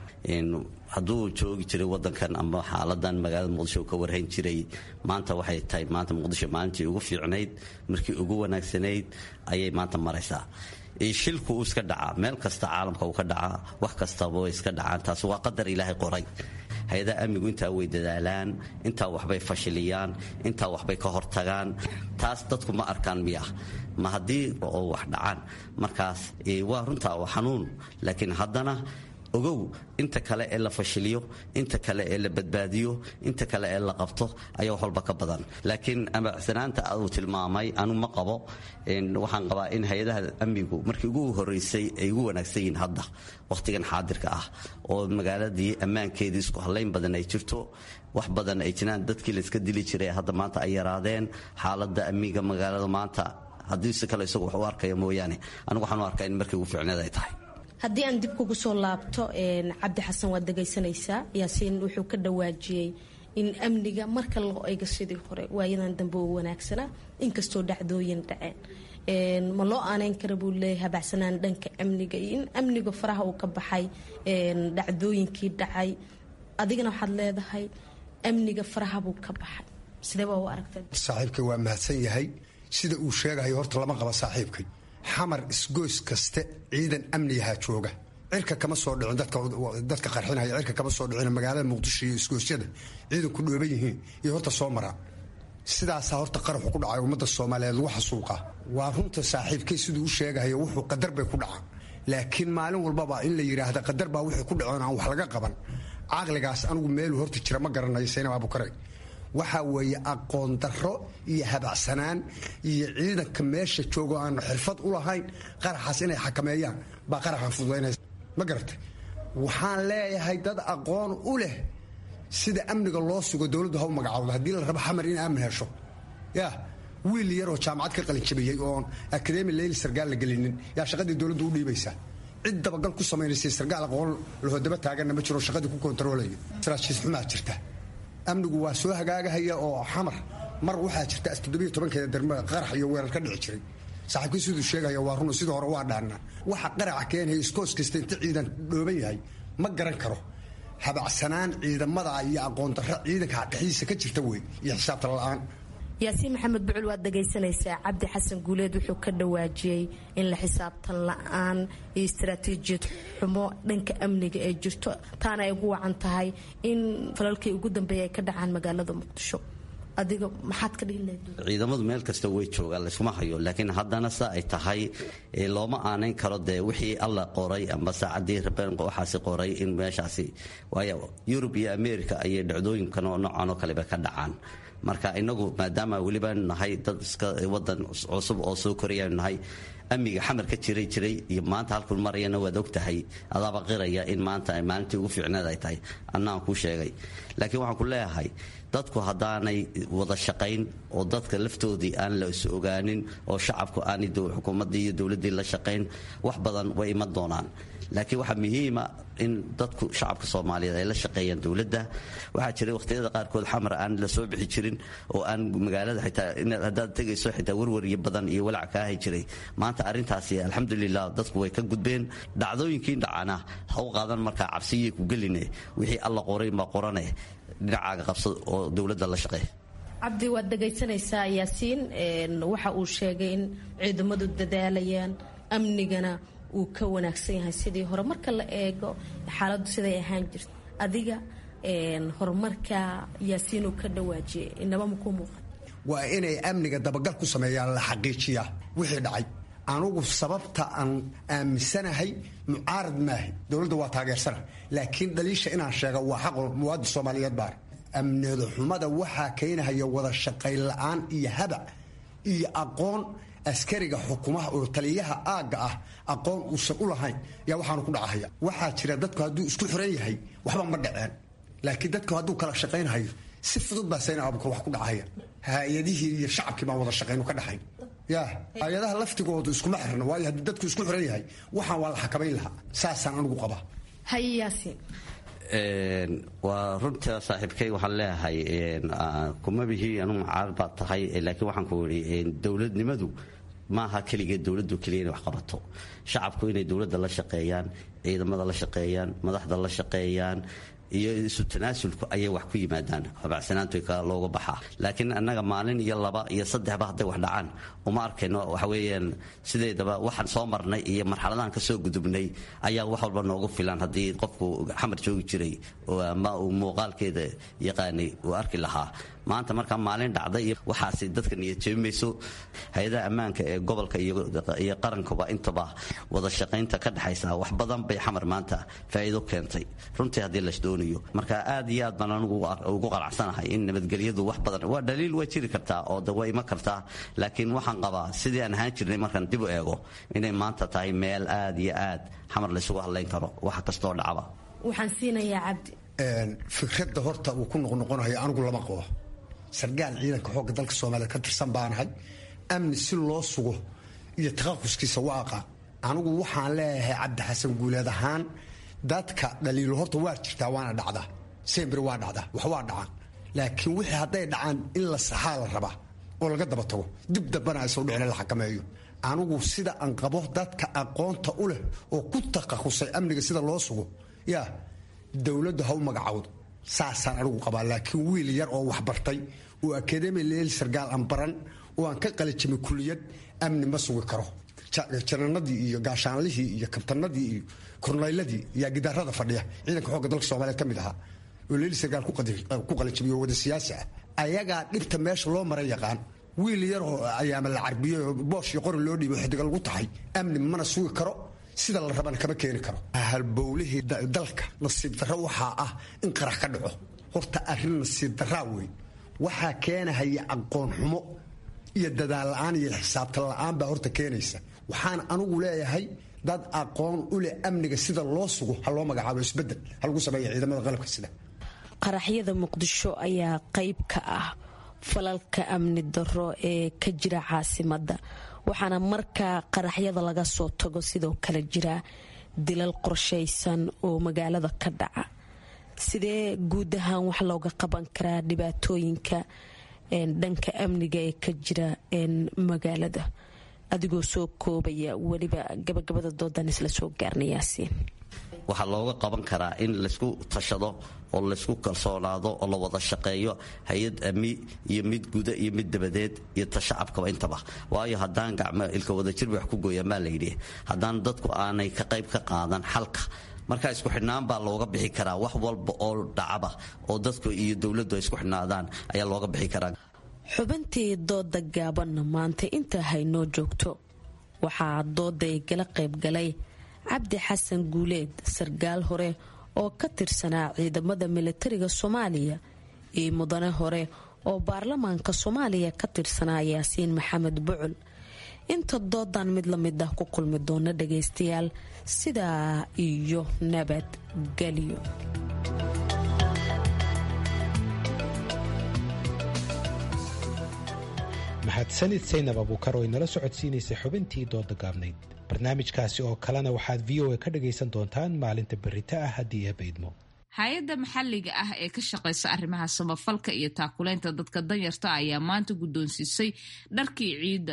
Speaker 22: hadduu joogi jiray wadankan ama xaaladan magaalada muqdisho ka warhayn jiray maanta waxay tahay maanta muqdisho maalintii ugu fiicnayd markii ugu wanaagsanayd ayay maanta maraysaa. shilku uu iska dhacaa meel kasta caalamka uu ka dhacaa wax kastaba way iska dhacaan. taas waa qadar ilaahay qoray. hay-adaha amnigu intaa way dadaalaan, intaa waxbay fashiliyaan, intaa waxbay ka hortagaan. taas dadku ma arkaan miya ma haddii oo wax dhacaan markaas waa runtaa waa xanuun. laakiin haddana ogow inta kale ee la fashiliyo, inta kale ee la badbaadiyo, inta kale ee la qabto ayaa wax walba ka badan. laakiin amacsanaanta uu tilmaamay anu ma qabo. waxaan qabaa in hay-adaha amnigu markii ugu horeysay ay ugu wanaagsan yihiin hadda wakhtigan xaadirka ah oo magaaladii ammaankeedii isku halayn badan ay jirto, wax badan ay jiraan. dadkii la iska dili jiray hadda maanta ay yaraadeen. xaaladda amniga magaalada maanta haddii si kale isagu wax u arkaya mooyaane anigu waxaan u arkaa in markii ugu fiicneed ay tahay.
Speaker 21: haddii aan dib kugu soo laabto cabdi xasan waad dhagaysanaysaa. yaasiin wuxuu ka dhawaajiyey in amniga marka loo eego sidii hore waayadan dambe oo wanaagsanaa inkastoo dhacdooyin dhaceen. ma loo aaneyn kara buu leeyahay habacsanaan dhanka amniga iyo in amniga faraha uu ka baxay dhacdooyinkii dhacay. adigana waxaad leedahay amniga faraha buu ka baxay. sidee baa u aragtay?
Speaker 7: saaxiibkay waa mahadsan yahay. sida uu sheegayo horta lama qaba saaxiibkay. xamar isgoys kaste ciidan amnigaha jooga. cirka kama soo dhicin dadka qarxinaya cirka kama soo dhicin. magaalada muqdisho iyo isgoosyada ciidanku dhooban yihiin iyo horta soo maraa. sidaasaa horta qaraxu ku dhacay ummadda soomaaliyeed lagu xasuuqa. waa runta saaxiibkay siduu u sheegayo wuxuu qadar bay ku dhacaan. laakiin maalin walbaba in la yidhaahda qadar baa wixii ku dhacoon aan wax laga qaban caqligaas anigu meeluu horta jira ma garanayo. saynab abukare waxaa weeye aqoon darro iyo habacsanaan iyo ciidanka meesha joogo aan xirfad u lahayn qaraxaas inay xakameeyaan baa qaraxan fududaynaysa. ma garatay waxaan leeyahay dad aqoon u leh sida amniga loo sugo dowladdu ha u magacawdo. haddii la rabo xamar in aamin hesho yaa wiil yaroo jaamacad ka qalinjabiyey oon akademi leyli sargaal la gelinin yaa shaqadii dowladdu u dhiibaysaa. cid dabagal ku samaynaysay sargaal aqoon lahoodaba taaganna ma jiro shaqadii ku kontaroolaya. saraajiis xumaa jirta. amnigu waa soo hagaagahaya oo xamar mar waxaa jirta 17 darma qarax iyo weerar ka dhici jiray. saaxiibkii siduu sheegaya waa run. sidii hore waa dhaannaa. waxa qaraca keenaya iskoos kasta inta ciidan dhooban yahay ma garan karo. habacsanaan ciidamada iyo aqoon darro ciidanka dhexdiisa ka jirta wey iyo xisaabta la-aan.
Speaker 21: yaasiin maxamed bucul waad dhagaysanaysaa. cabdi xasan guuleed wuxuu ka dhawaajiyey in la xisaabtan la-aan iyo istaraatiijiyad xumo dhanka amniga ay jirto, taana ay ugu wacan tahay in falalkii ugu dambeeyay ay ka dhacaan magaalada muqdisho. adiga maxaad ka dhihi lahayd?
Speaker 22: ciidamadu meel kasta way joogaan laysuma hayo. laakiin haddana sa ay tahay looma aanayn karo dee wixii alla qoray ama saacadii rabeen waxaasi qoray in meeshaasi waayo yurub iyo ameerika ayay dhacdooyinkan oo noocan oo kaleba ka dhacaan. marka inagu maadaama weliba nahay dad iska wadan cusub oo soo korayaan nahay amniga xamar ka jiray iyo maanta halkuu marayana waad ogtahay adaaba qiraya in maanta ay maalintii ugu fiicneed ay tahay annaan kuu sheegay. laakiin waxaan ku leeyahay dadku haddaanay wada shaqayn oo dadka laftoodii aan la is ogaanin oo shacabku aanay xukuumaddii iyo dowladdii la shaqayn wax badan way iman doonaan. laakiin waxaa muhiima in dadku shacabka soomaaliyeed ay la shaqeeyaan dowladda. waxaa jiray wakhtiyada qaarkood xamar aan la soo bixi jirin oo aan magaalada xitaa haddaad tegayso xitaa warwaryo badan iyo walac ka ahi jiray. maanta arrintaasi alxamdulilah dadku way ka gudbeen. dhacdooyinkii dhacana ha u qaadan markaa cabsiyay ku geline wixii alla qoray ma qorane dhinacaaga qabsad oo dowladda la shaqeey.
Speaker 21: cabdi waad dhegaysanaysaa yaasiin waxa uu sheegay in ciidamadu dadaalayaan amnigana uu ka wanaagsan yahay sidii hore marka la eego xaaladdu siday ahaan jirta adiga horumarka yaasiin uu ka dhawaajiyay inaba ma ku muuqan
Speaker 7: waa inay amniga dabagal ku sameeyaan la xaqiijiyaa wixii dhacay anugu sababta aan aaminsanahay mucaarad maahay dowladda waa taageersana laakiin dhaliisha inaan sheega waa xaqo muwaadin soomaaliyeed baar amnida xumada waxaa keenahaya wada shaqayn la-aan iyo habac iyo aqoon askariga xukumaha oo taliyaha aagga ah aqoon uusan u lahayn yaa waxaanu ku dhacahaya waxaa jira dadku hadduu isku xiran yahay waxba ma dhaceen laakiin dadku hadduu kala shaqaynhayo si fudud baa sayna abuka wax ku dhacaya hay-adihii iyo shacabkii baan wada shaqaynu ka dhaxayn ya hay-adaha laftigoodu iskuma xirna waayo haddii dadku isku xiran yahay waxaan waa la xakamayn lahaa saasaan anigu qabaa
Speaker 21: haye yaasiin
Speaker 22: waa runta saaxiibkay waxaan leeyahay kuma bihi anu mucaarad baad tahay laakiin waxaan ku yidhi dowladnimadu maaha keligeed dowladdu keliya inay wax qabato shacabku inay dowladda la shaqeeyaan ciidamada la shaqeeyaan madaxda la shaqeeyaan iyo isu tanaasulku ayay wax ku yimaadaan habacsanaantu looga baxaa laakiin annaga maalin iyo laba iyo saddexba hadday wax dhacaan uma arkayno waxa weeyaan sideedaba waxaan soo marnay iyo marxaladahan ka soo gudubnay ayaa wax walba noogu filan haddii qofku xamar joogi jiray ama uu muuqaalkeeda yaqaanay uu arki lahaa maanta markaa maalin dhacday iyo waxaasi dadka niyad jeebimayso hay-adaha ammaanka ee gobolka iyo qarankuba intaba wada shaqaynta ka dhexaysa wax badan bay xamar maanta faa'iido keentay runtii haddii la doonayo marka aad iyo aad baan anigu ugu qanacsanahay in nabadgelyadu wax badan waa dhaliil waa jiri kartaa oo waa ima kartaa laakiin waxaan qabaa sidii aan ahaan jirnay markaan dib u eego inay maanta tahay meel aad iyo aad xamar laysugu hadlayn karo wax kastoo dhacba
Speaker 21: waxaan siinayaa cabdi
Speaker 7: fikradda horta uu ku noqnoqonayo anigu lama qabo sargaal ciidanka xoogga dalka soomaaliya ka tirsan baanahay amni si loo sugo iyo takhaquskiisa waaqa anigu waxaan leeyahay cabdi xasan guuleed ahaan dadka dhaliilo horta waa jirtaa waana dhacdaa sembir waa dhacdaa wax waa dhacaan laakiin wixii hadday dhacaan in la saxaa la rabaa oo laga daba tago dib dambana aysan dhicin la xakameeyo anigu sida aan qabo dadka aqoonta u leh oo ku takhasusay amniga sida loo sugo yaa dowladdu ha u magacawdo saasaan anigu qabaa laakiin wiil yar oo wax bartay oo akademi leel sargaal aan baran oo aan ka qalijimay kuliyad amni ma sugi karo jananadii iyo gaashaanlihii iyo kabtanadii iyo kornayladii yaa gidaarada fadhiya ciidanka xoogga dalka soomaaliyeed ka mid ahaa oo leel sargaal ku qalijimay oo wada siyaasi ah ayagaa dhibta meesha loo mara yaqaan wiil yar oo ayaama la carbiyey oo boosh iyo qori loo dhiibo xidiga lagu tahay amni mana sugi karo sida la rabana kama keeni karo halbowlihii dalka nasiib darro waxaa ah in qarax ka dhaco horta arrin nasiib darraa wey waxaa keenahaya aqoon xumo iyo dadaal la-aan iyo xisaabtan la-aan baa horta keenaysa waxaan anigu leeyahay dad aqoon u leh amniga sida loo sugo ha loo magacaabo isbedel ha lagu sameeya ciidamada qalabka sida
Speaker 21: qaraxyada muqdisho ayaa qayb ka ah falalka amni darro ee ka jira caasimadda waxaana markaa qaraxyada laga soo tago sidoo kale jira dilal qorshaysan oo magaalada ka dhaca sidee guud ahaan wax looga qaban karaa dhibaatooyinka dhanka amniga ee ka jira magaalada adigoo soo koobaya weliba gabagabada doodan isla soo gaarna yaasiin
Speaker 22: waxaa looga qaban karaa in laysku tashado oo laysku kalsoonaado oo la wada shaqeeyo hay-ad amni iyo mid guda iyo mid dabadeed iyo tashacabkaba intaba waayo haddaan gacmo ilka wadajir wax ku gooya maa layidhi haddaan dadku aanay ka qayb ka qaadan xalka markaa isku xidhnaan baa looga bixi karaa wax walba oo dhacaba oo dadku iyo dowladdu ay isku xidhnaadaan ayaa looga bixi karaa
Speaker 21: xubintii dooda gaabanna maanta intaa haynoo joogto waxaa dooda ay gala qaybgalay cabdi xasan guuleed sargaal hore oo ka tirsanaa ciidamada militariga soomaaliya iyo mudane hore oo baarlamaanka soomaaliya ka tirsanaa yaasiin maxamed bucul inta doodan mid la mid ah ku kulmi doona dhagaystayaal sidaa iyo nabadgelyo
Speaker 1: mahadsanid saynab abuukar oo inala socodsiinaysay xubintii dooda gaabnayd barnaamijkaasi oo kalena waxaad v o a ka dhagaysan doontaan maalinta berita ah haddii eebaydmo
Speaker 2: hay-adda maxalliga ah ee ka shaqaysa arrimaha samafalka iyo taakuleynta dadka danyarta ayaa maanta guddoonsiisay dharkii ciidda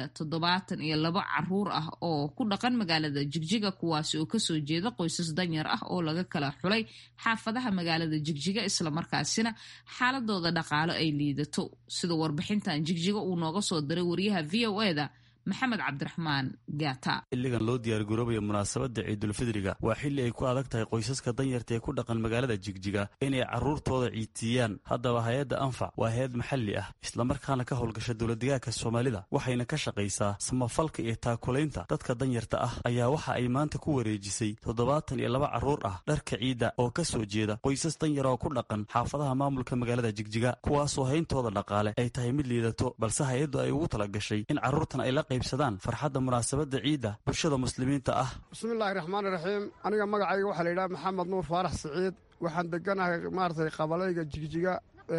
Speaker 2: 72 caruur ah oo ku dhaqan magaalada Jigjiga kuwaasi oo kasoo jeeda qoysas danyar ah oo laga kala xulay xaafadaha magaalada Jigjiga islamarkaasina xaaladooda dhaqaale ay liidato sida warbixintan Jigjiga uu nooga soo diray wariyaha VOA-da maxamed cabdiraxmaan gaata.
Speaker 8: xilligan loo diyaargaroobayo munaasabadda ciidulfidriga waa xilli ay ku adag tahay qoysaska danyarta ee ku dhaqan magaalada Jigjiga inay caruurtooda ciidsiiyaan. haddaba hay-adda anfac waa hay-ad maxalli ah islamarkaana ka howlgasha dowladdeegaanka Soomaalida waxayna ka shaqaysaa samafalka iyo taakulaynta dadka danyarta ah ayaa waxa ay maanta ku wareejisay 72 caruur ah dharka ciidda oo ka soo jeeda qoysas danyar oo ku dhaqan xaafadaha maamulka magaalada Jigjiga kuwaasoo hayntooda dhaqaale ay tahay mid liidato balse hay-addu ay ugu talagashay in caruurtan ay la farxadda munaasabadda ciidda bulshada muslimiinta ah.
Speaker 9: bismillaahi raxmaani raxiim. aniga magacayga waxaa la yidhaha maxamed nuur faarax siciid waxaan deganahay maaragtay qabalayga Jigjiga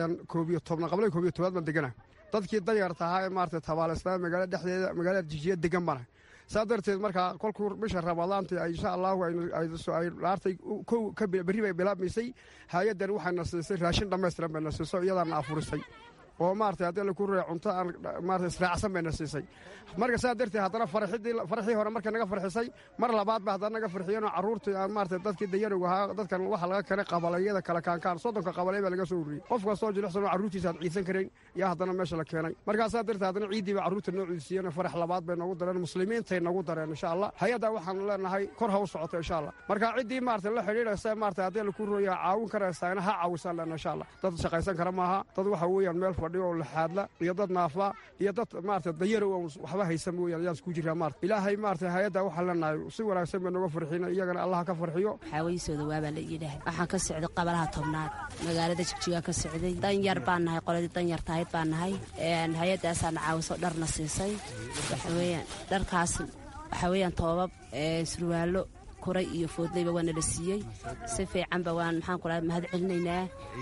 Speaker 9: qabalay 11 baan deganahay. dadkii danyarta ahaa ee maaragtay tabaaleysnaa magaalada dhexdeeda magaalada Jigjiga degan banahay. saa darteed markaa kolkuu bisha ramadaanta insha allahu ay dhaartay berri bay bilaabmaysay hay-addan waxayna siisay raashin dhammaystiran bayna siiso iyadaana afurisay oo maartay haddii la ku reey cunto aan maartay israacsan bayna siisay. marka saa darteed haddana farxii hore markay naga farxisay mar labaad ba haddana naga farxiyeenoo carruurtii aan maartay dadkii dayarow ahaa dadkan waxa laga keenay qabalayada kala kaankaan 30 qabalay baa laga soo ururiyey qof kastoo jilicsan oo carruurtiisa aad ciidsan karayn yaa haddana meesha la keenay. markaa saa darteed haddana ciiddii baa carruurta noo ciidsiiyeen farax labaad bay noogu dareen muslimiintay noogu dareen insha allah. hay-adda waxaan leenahay kor ha u socoto insha allah. marka ciddii maartay la xidhiidhaysa maartay haddii la ku rooyaa caawin karaysaana ha caawisan leenahay insha allah. dad shaqaysan kara maaha dad waxa weeyaan meel oo laxaadla iyo dad naafa iyo dad maartay dayarow waxba haysan mooyaan ayaa isku jira maartay ilaahay maartay hay'adda waxa leenahay si wanaagsan bay nooga farxiina iyagana Allah ka farxiyo.
Speaker 23: xawaysooda waaba la yidhaahdaa waxaan ka socday qabalaha tobnaad magaalada Jigjiga ka socday danyar baan nahay qoladii danyar tahayd baan nahay hay'addaasaan caawiso dharna siisay waxa weeyaan dharkaas waxa weeyaan toobab surwaalo koray iyo foodlayba waana la siiyey si fiicanba waan maxaan ku rahay mahad celinaynaa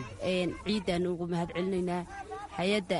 Speaker 23: ciidan ugu mahad celinaynaa hay-adda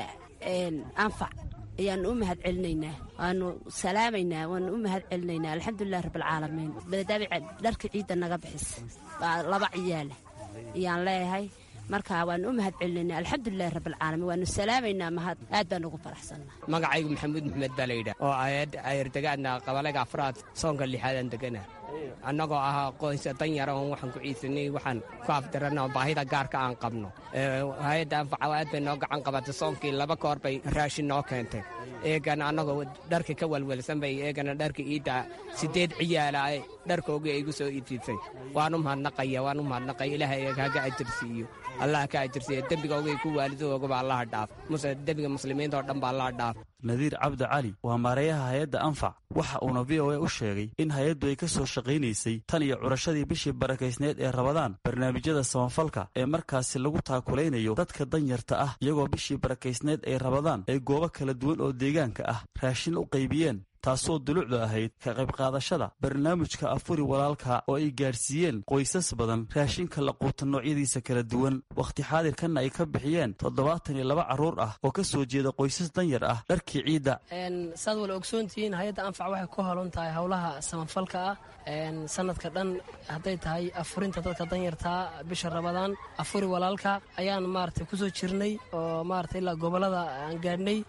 Speaker 23: anfac ayaan u mahad celinaynaa waanu salaamaynaa waanu u mahad celinaynaa alxamdulilah rabbilcaalamiin badaabica dharka ciidda naga bixis baa 2 ciyaala ayaan leeyahay markaa waanu u mahad celinaynaa alxamdulilah rabbilcaalamiin waanu salaamaynaa mahad aad baan ugu faraxsanaa.
Speaker 24: magacaygu maxamuud maxmed baa la yidhaha oo ayardegaadna qabalayga afraad soonka 6aan degana annagoo ahaa qoysa danyara oon waxaan ku ciidsanay waxaan ku afdarana baahida gaarka aan qabno. hay-adda anfaca aad bay noo gacan qabatay soonkii 2 koor bay raashin noo keentay eegana annagoo dharka ka walwalsan bay eegana dharka iidda 8 ciyaala ay dharkoogii ay igu soo iibsisay. waanu mahadnaqaya ilaahay kaga ajirsiiyo allah ka ajirsiiyo dembigoogay ku waalidooga baa allah dhaaf dembiga muslimiinta oo dhan baa allah dhaaf.
Speaker 8: nadiir cabdi cali waa maareeyaha hay-adda anfac waxa uuna VOA u sheegay in hay-addu ay ka soo shaqaynaysay tan iyo curashadii bishii barakaysneed ee Ramadaan barnaamijyada samafalka ee markaasi lagu taakulaynayo dadka danyarta ah iyagoo bishii barakaysneed ee Ramadaan ay goobo kala duwan oo deegaanka ah raashin u qaybiyeen taasoo dulucda ahayd ka qayb qaadashada barnaamijka afuri walaalka oo ay gaarsiiyeen qoysas badan raashinka la quuta noocyadiisa kala duwan waqti xaadirkanna ay ka bixiyeen 72 caruur ah oo ka soo jeeda qoysas danyar ah dharkii ciidda.
Speaker 25: saad wala ogsoontihiin hay-adda anfac waxay ku howlan tahay howlaha samafalka ah sanadka dhan hadday tahay afurinta dadka danyarta bisha Ramadaan afuri walaalka ayaan maartay ku soo jirnay oo maartay ilaa gobolada aan gaadhnay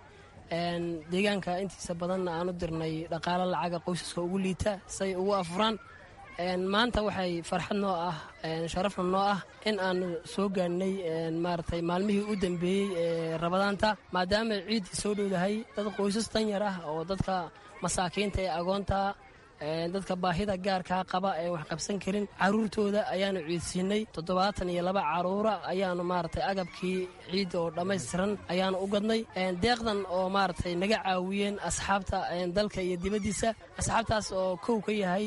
Speaker 25: deegaanka intiisa badanna aan u dirnay dhaqaale lacaga qoysaska ugu liita say ugu afuraan. maanta waxay farxad noo ah sharafna noo ah in aan soo gaadhnay maaragtay maalmihii u dambeeyey ee Ramadaanta maadaama ciidii soo dhowdahay dad qoysas danyar ah oo dadka masaakiinta ee agoonta dadka baahida gaarkaa qaba ee wax qabsan karin caruurtooda ayaanu ciidsiinay 72 caruura ayaanu maaragtay agabkii ciidda oo dhammaystiran ayaanu u gadnay deeqdan oo maaragtay naga caawiyeen asxaabta dalka iyo dibaddiisa asxaabtaas oo kow ka yahay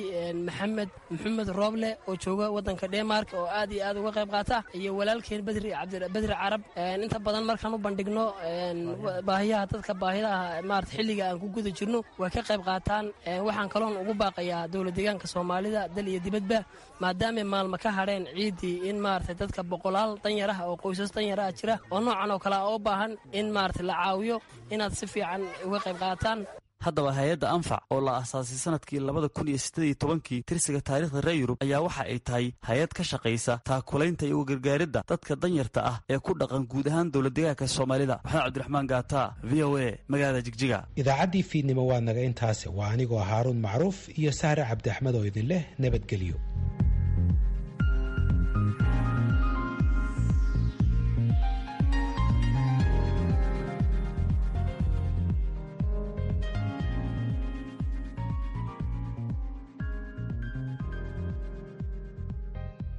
Speaker 25: maxamed rooble oo jooga waddanka Denmark oo aad iyo aad uga qayb qaata iyo walaalkeen badri carab inta badan markaan u bandhigno baahiyaha dadka baahidaha maaragtay xilliga aan ku guda jirno way ka qayb qaataan. waxaan kaloon ugu baaqayaa dowlad deegaanka Soomaalida dal iyo dibadba maadaama maalmo ka hadheen ciidii in maartay dadka boqolaal danyar ah oo qoysas danyar ah jira oo noocan oo kale u baahan in maartay la caawiyo inaad si fiican uga qayb qaataan.
Speaker 8: haddaba hay-adda anfac oo la aasaasay sanadkii 2018 tirsiga taariikhda reer yurub ayaa waxa ay tahay hay-ad ka shaqaysa taakulaynta iyo gargaaridda dadka danyarta ah ee ku dhaqan guud ahaan dowladdeegaanka soomaalida. maxamed cabdiraxmaan gaata, v o a, magaalada jigjiga.
Speaker 1: idaacaddii fiidnimo waa naga intaasi. waa anigoo haaruun macruuf iyo sahre cabdi axmed oo idin leh nabadgelyo.